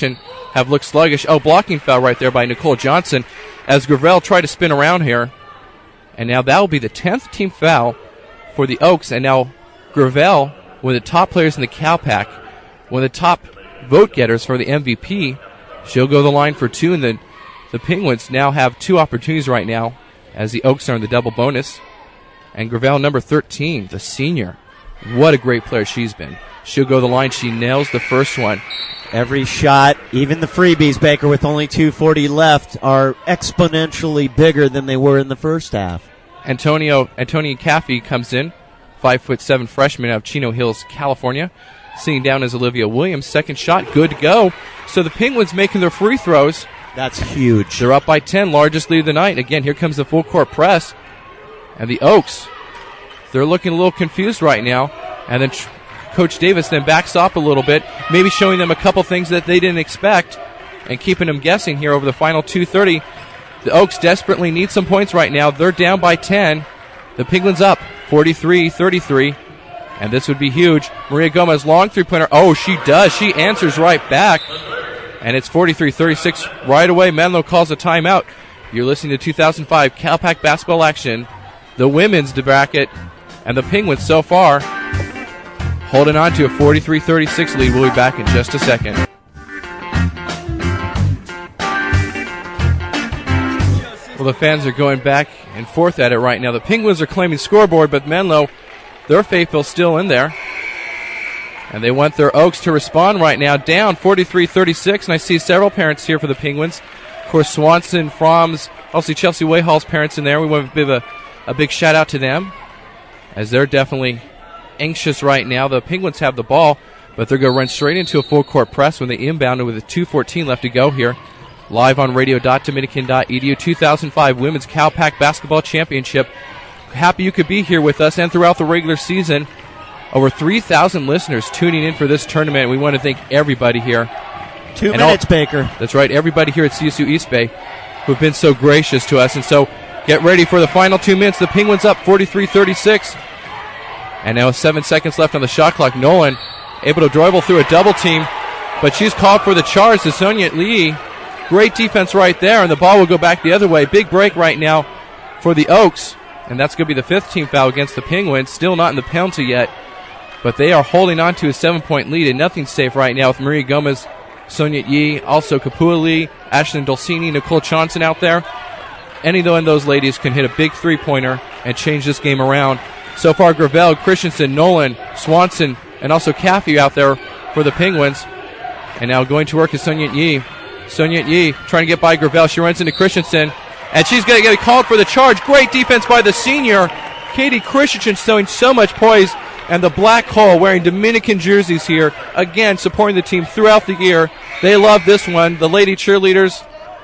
have looked sluggish. Oh, blocking foul right there by Nicole Johnson as Gravel tried to spin around here. And now that will be the 10th team foul for the Oaks. And now Gravel, one of the top players in the Cal-Pac, one of the top vote getters for the MVP, she'll go the line for 2. And the Penguins now have 2 opportunities right now as the Oaks are in the double bonus. And Gravel, number 13, the senior. What a great player she's been. She'll go the line. She nails the first one. Every shot, even the freebies, Baker, with only 2:40 left, are exponentially bigger than they were in the first half. Antonia Caffey comes in, 5'7" freshman out of Chino Hills, California. Sitting down is Olivia Williams. Second shot, good to go. So the Penguins making their free throws. That's huge. They're up by 10, largest lead of the night. Again, here comes the full court press. And the Oaks, they're looking a little confused right now. And then Coach Davis then backs off a little bit, maybe showing them a couple things that they didn't expect and keeping them guessing here over the final 2:30. The Oaks desperately need some points right now. They're down by 10. The Penguins up 43-33, and this would be huge. Maria Gomez, long three-pointer. Oh, she does. She answers right back, and it's 43-36 right away. Menlo calls a timeout. You're listening to 2005 Cal-Pac basketball action. The women's bracket, and the Penguins so far holding on to a 43-36 lead. We'll be back in just a second. Well, the fans are going back and forth at it right now. The Penguins are claiming scoreboard, but Menlo, their faithful, still in there. And they want their Oaks to respond right now. Down 43-36, and I see several parents here for the Penguins. Of course, Swanson, Froms, also Chelsea Wayhall's parents in there. We want to give a big shout-out to them, as they're definitely anxious right now. The Penguins have the ball, but they're going to run straight into a full court press when they inbound with a 2:14 left to go here. Live on radio.dominican.edu, 2005 Women's Cal-Pac Basketball Championship. Happy you could be here with us and throughout the regular season. Over 3,000 listeners tuning in for this tournament. We want to thank everybody here. 2 minutes, Baker. That's right, everybody here at CSU East Bay who have been so gracious to us. And so get ready for the final 2 minutes. The Penguins up 43-36. And now 7 seconds left on the shot clock. Nolan able to dribble through a double team, but she's called for the charge to Sonia Lee. Great defense right there, and the ball will go back the other way. Big break right now for the Oaks, and that's going to be the 5th team foul against the Penguins. Still not in the penalty yet, but they are holding on to a 7-point lead, and nothing's safe right now with Maria Gomez, Sonia Yee, also Kapua Lee, Ashlyn Dulcini, Nicole Johnson out there. Any of those ladies can hit a big three-pointer and change this game around. So far, Gravel, Christensen, Nolan, Swanson, and also Caffey out there for the Penguins. And now going to work is Sonia Yee. Sonia Yee trying to get by Gravel. She runs into Christensen, and she's going to get called for the charge. Great defense by the senior. Katie Christensen showing so much poise. And the Black Hole wearing Dominican jerseys here. Again, supporting the team throughout the year. They love this one. The lady cheerleaders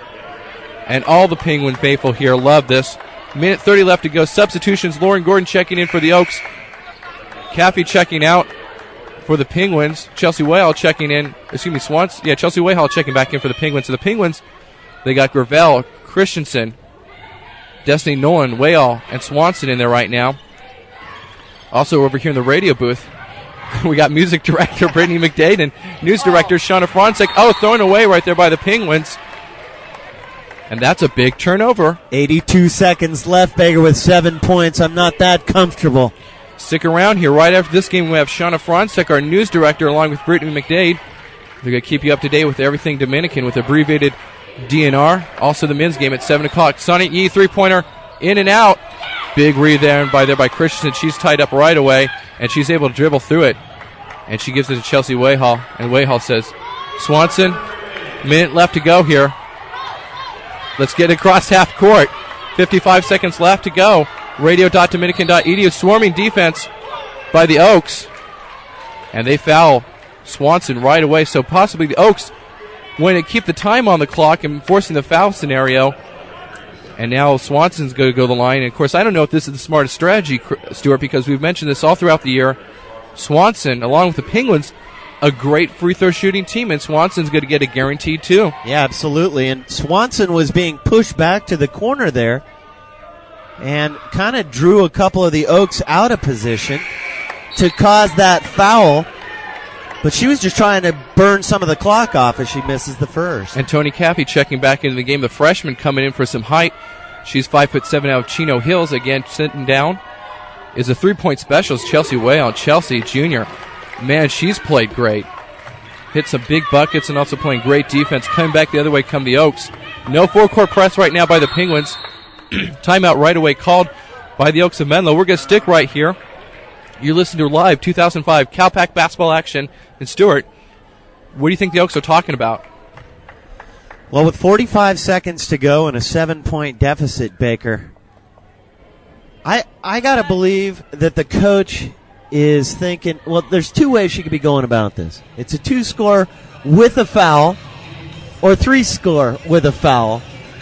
and all the Penguin faithful here love this. Minute 30 left to go. Substitutions. Lauren Gordon checking in for the Oaks. Caffey checking out for the Penguins. Chelsea Wayhall checking in. Chelsea Wayhall checking back in for the Penguins. So the Penguins, they got Gravel, Christensen, Destiny Nolan, Wayhall, and Swanson in there right now. Also over here in the radio booth, we got music director Brittany McDade and news director Shauna Fronsek. Oh, thrown away right there by the Penguins. And that's a big turnover. 82 seconds left, Baker, with 7 points. I'm not that comfortable. Stick around here. Right after this game, we have Shauna Fronsek, our news director, along with Brittany McDade. They're going to keep you up to date with everything Dominican with abbreviated DNR. Also the men's game at 7 o'clock. Sonia Yee, three-pointer, in and out. Big read there by Christensen. She's tied up right away, and she's able to dribble through it. And she gives it to Chelsea Wayhall. And Wayhall says, Swanson, minute left to go here. Let's get across half court. 55 seconds left to go. Radio.dominican.edu. Swarming defense by the Oaks. And they foul Swanson right away. So possibly the Oaks going to keep the time on the clock and forcing the foul scenario. And now Swanson's going to go the line. And, of course, I don't know if this is the smartest strategy, Stuart, because we've mentioned this all throughout the year. Swanson, along with the Penguins, a great free throw shooting team, and Swanson's going to get a guaranteed too. Yeah, absolutely. And Swanson was being pushed back to the corner there and kind of drew a couple of the Oaks out of position to cause that foul. But she was just trying to burn some of the clock off as she misses the first. And Tony Cappy checking back into the game. The freshman coming in for some height. She's 5'7" out of Chino Hills. Again, sitting down is a 3-point specialist, Chelsea Whale. Chelsea Jr., man, she's played great. Hit some big buckets and also playing great defense. Coming back the other way come the Oaks. No four-court press right now by the Penguins. Timeout right away called by the Oaks of Menlo. We're going to stick right here. You're listening to live 2005 CalPAC basketball action in Stewart. What do you think the Oaks are talking about? Well, with 45 seconds to go and a 7-point deficit, Baker, I got to believe that the coach is thinking, well, there's two ways she could be going about this. It's a 2-score with a foul or 3-score with a foul.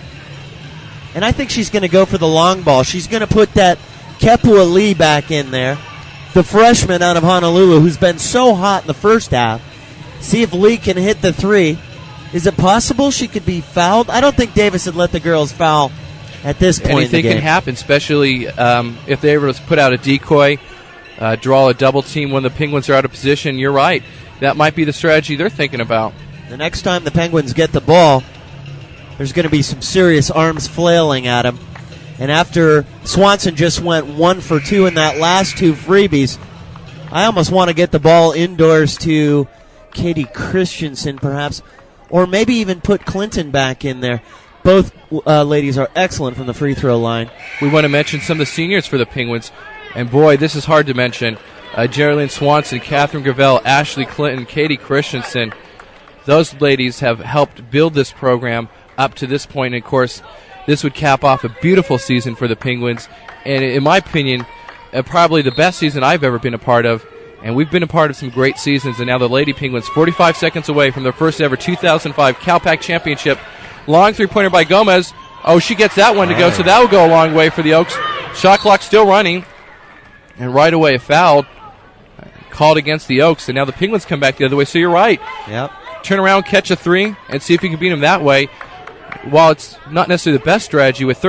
And I think she's going to go for the long ball. She's going to put that Kepua Lee back in there, the freshman out of Honolulu who's been so hot in the first half. See if Lee can hit the 3. Is it possible she could be fouled? I don't think Davis would let the girls foul at this point. Anything in the game can happen, especially if they were to put out a decoy, draw a double team when the Penguins are out of position. You're right. That might be the strategy they're thinking about. The next time the Penguins get the ball, there's going to be some serious arms flailing at him. And after Swanson just went 1 for 2 in that last 2 freebies, I almost want to get the ball indoors to Katie Christensen perhaps, or maybe even put Clinton back in there. Both ladies are excellent from the free throw line. We want to mention some of the seniors for the Penguins. And boy, this is hard to mention. Geraldine Swanson, Catherine Gravel, Ashley Clinton, Katie Christensen. Those ladies have helped build this program up to this point. And of course, this would cap off a beautiful season for the Penguins. And in my opinion, probably the best season I've ever been a part of. And we've been a part of some great seasons. And now the Lady Penguins, 45 seconds away from their first ever 2005 CalPAC championship. Long three-pointer by Gomez. Oh, she gets that one to go, so that will go a long way for the Oaks. Shot clock still running. And right away a foul called against the Oaks. And now the Penguins come back the other way, so you're right. Yep. Turn around, catch a 3, and see if you can beat them that way. While it's not necessarily the best strategy, with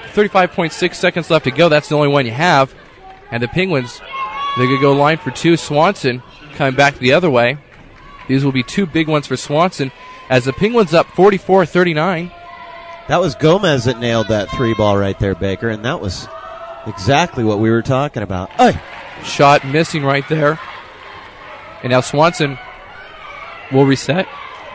35.6 seconds left to go, that's the only one you have. And the Penguins, they're going to go line for 2. Swanson coming back the other way. These will be 2 big ones for Swanson as the Penguins up 44-39. That was Gomez that nailed that 3 ball right there, Baker, and that was exactly what we were talking about. Shot missing right there. And now Swanson will reset.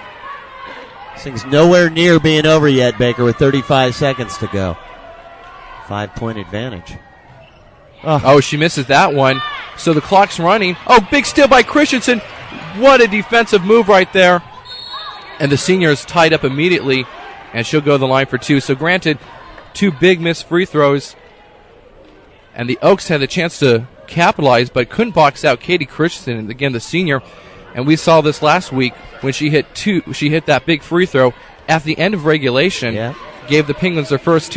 This thing's nowhere near being over yet, Baker, with 35 seconds to go. 5-point advantage. Oh, she misses that one. So the clock's running. Oh, big steal by Christensen. What a defensive move right there. And the senior is tied up immediately, and she'll go to the line for 2. So granted, 2 big missed free throws. And the Oaks had the chance to capitalize, but couldn't box out Katie Christensen, again the senior. And we saw this last week when she hit that big free throw at the end of regulation. Yeah. Gave the Penguins their first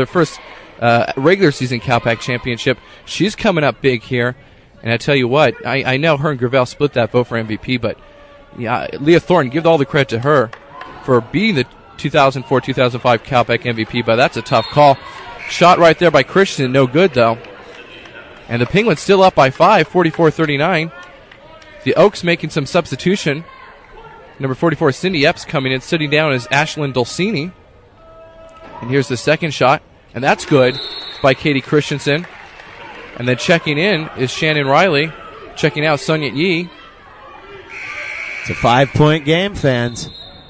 regular season CalPAC championship. She's coming up big here. And I tell you what, I know her and Gravel split that vote for MVP, but yeah, Leah Thornton, give all the credit to her for being the 2004-2005 CalPAC MVP, but that's a tough call. Shot right there by Christian, no good though. And the Penguins still up by 5, 44-39. The Oaks making some substitution. Number 44, Cindy Epps coming in, sitting down as Ashlyn Dulcini. And here's the second shot, and that's good by Katie Christensen. And then checking in is Shannon Riley. Checking out Sonia Yee. It's a 5-point game, fans.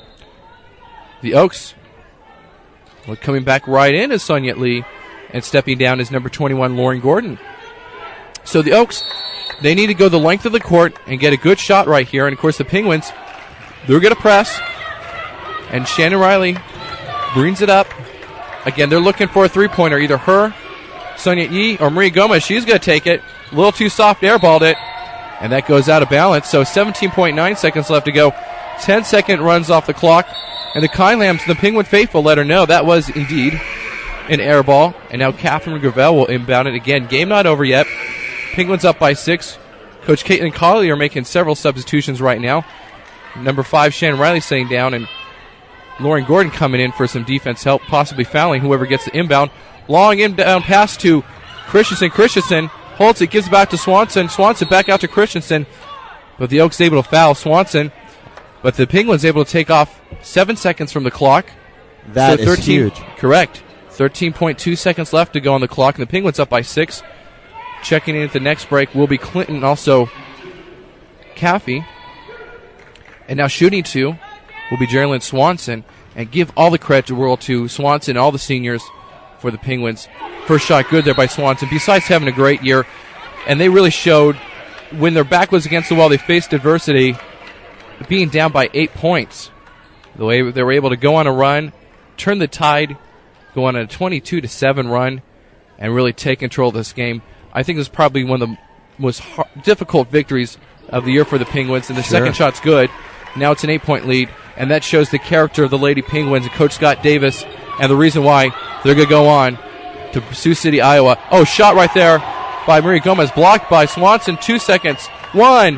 The Oaks coming back right in is Sonia Lee, and stepping down is number 21, Lauren Gordon. So the Oaks, they need to go the length of the court and get a good shot right here. And, of course, the Penguins, they're going to press. And Shannon Riley brings it up. Again, they're looking for a three-pointer. Either her, Sonia Yee, or Marie Gomez. She's going to take it. A little too soft, airballed it. And that goes out of balance. So 17.9 seconds left to go. 10-second runs off the clock. And the Kylams, the Penguin faithful, let her know that was indeed an air ball. And now Catherine Gravel will inbound it again. Game not over yet. Penguins up by 6. Coach Caitlin Collier making several substitutions right now. Number 5, Shannon Riley sitting down, and Lauren Gordon coming in for some defense help, possibly fouling whoever gets the inbound. Long inbound pass to Christensen. Christensen holds it, gives it back to Swanson. Swanson back out to Christensen. but the Oaks able to foul Swanson. But the Penguins able to take off 7 seconds from the clock. That is huge. Correct. 13.2 seconds left to go on the clock, and the Penguins up by 6. Checking in at the next break will be Clinton, also Caffey. And now shooting 2 will be Jerry Lynn Swanson. And give all the credit to world to Swanson and all the seniors for the Penguins. First shot good there by Swanson, besides having a great year. And they really showed when their back was against the wall, they faced adversity, being down by 8 points. The way they were able to go on a run, turn the tide, go on a 22-7 run, and really take control of this game. I think this is probably one of the most difficult victories of the year for the Penguins, and the second shot's good. Now it's an 8-point lead, and that shows the character of the Lady Penguins and Coach Scott Davis, and the reason why they're going to go on to Sioux City, Iowa. Oh, shot right there by Marie Gomez, blocked by Swanson. 2 seconds. 1-0.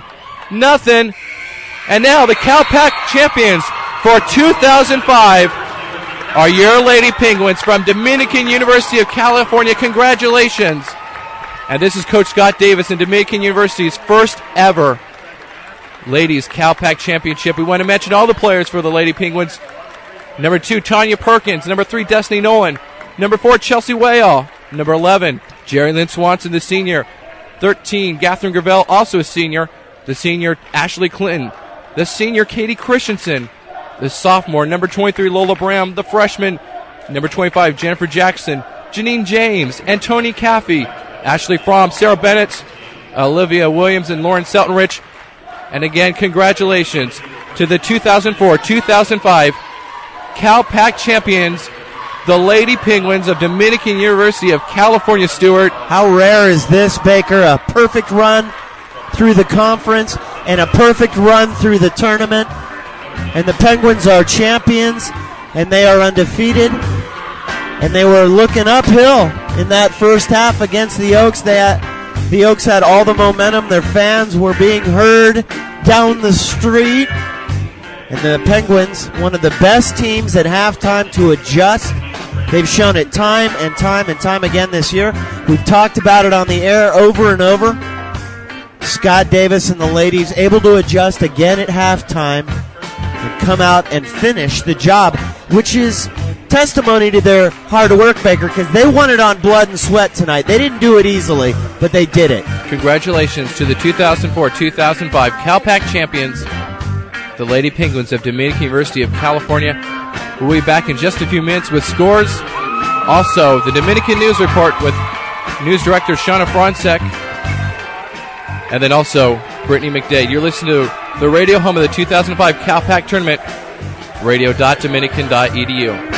And now the CalPAC champions for 2005 are your Lady Penguins from Dominican University of California. Congratulations. And this is Coach Scott Davis and Dominican University's first ever Ladies CalPAC Championship. We want to mention all the players for the Lady Penguins. Number 2, Tanya Perkins. Number 3, Destiny Nolan. Number 4, Chelsea Wayall. Number 11, Jerry Lynn Swanson, the senior. 13, Catherine Gravel, also a senior. The senior, Ashley Clinton. The senior, Katie Christensen. The sophomore, number 23, Lola Bram. The freshman, number 25, Jennifer Jackson. Janine James and Tony Caffey. Ashley Fromm, Sarah Bennett, Olivia Williams, and Lauren Seltenrich. And again, congratulations to the 2004-2005 CalPAC champions, the Lady Penguins of Dominican University of California, Stewart. How rare is this, Baker? A perfect run through the conference and a perfect run through the tournament. And the Penguins are champions, and they are undefeated. And they were looking uphill in that first half against the Oaks. The Oaks had all the momentum. Their fans were being heard down the street. And the Penguins, one of the best teams at halftime to adjust. They've shown it time and time again this year. We've talked about it on the air over and over. Scott Davis and the ladies able to adjust again at halftime and come out and finish the job, which is testimony to their hard work, Baker, because they won it on blood and sweat tonight. They didn't do it easily, but they did it. Congratulations to the 2004-2005 CalPAC champions, the Lady Penguins of Dominican University of California. We'll be back in just a few minutes with scores. Also, the Dominican News Report with News Director Shauna Fronsek. And then also Brittany McDade. You're listening to the radio home of the 2005 CalPAC tournament, radio.dominican.edu.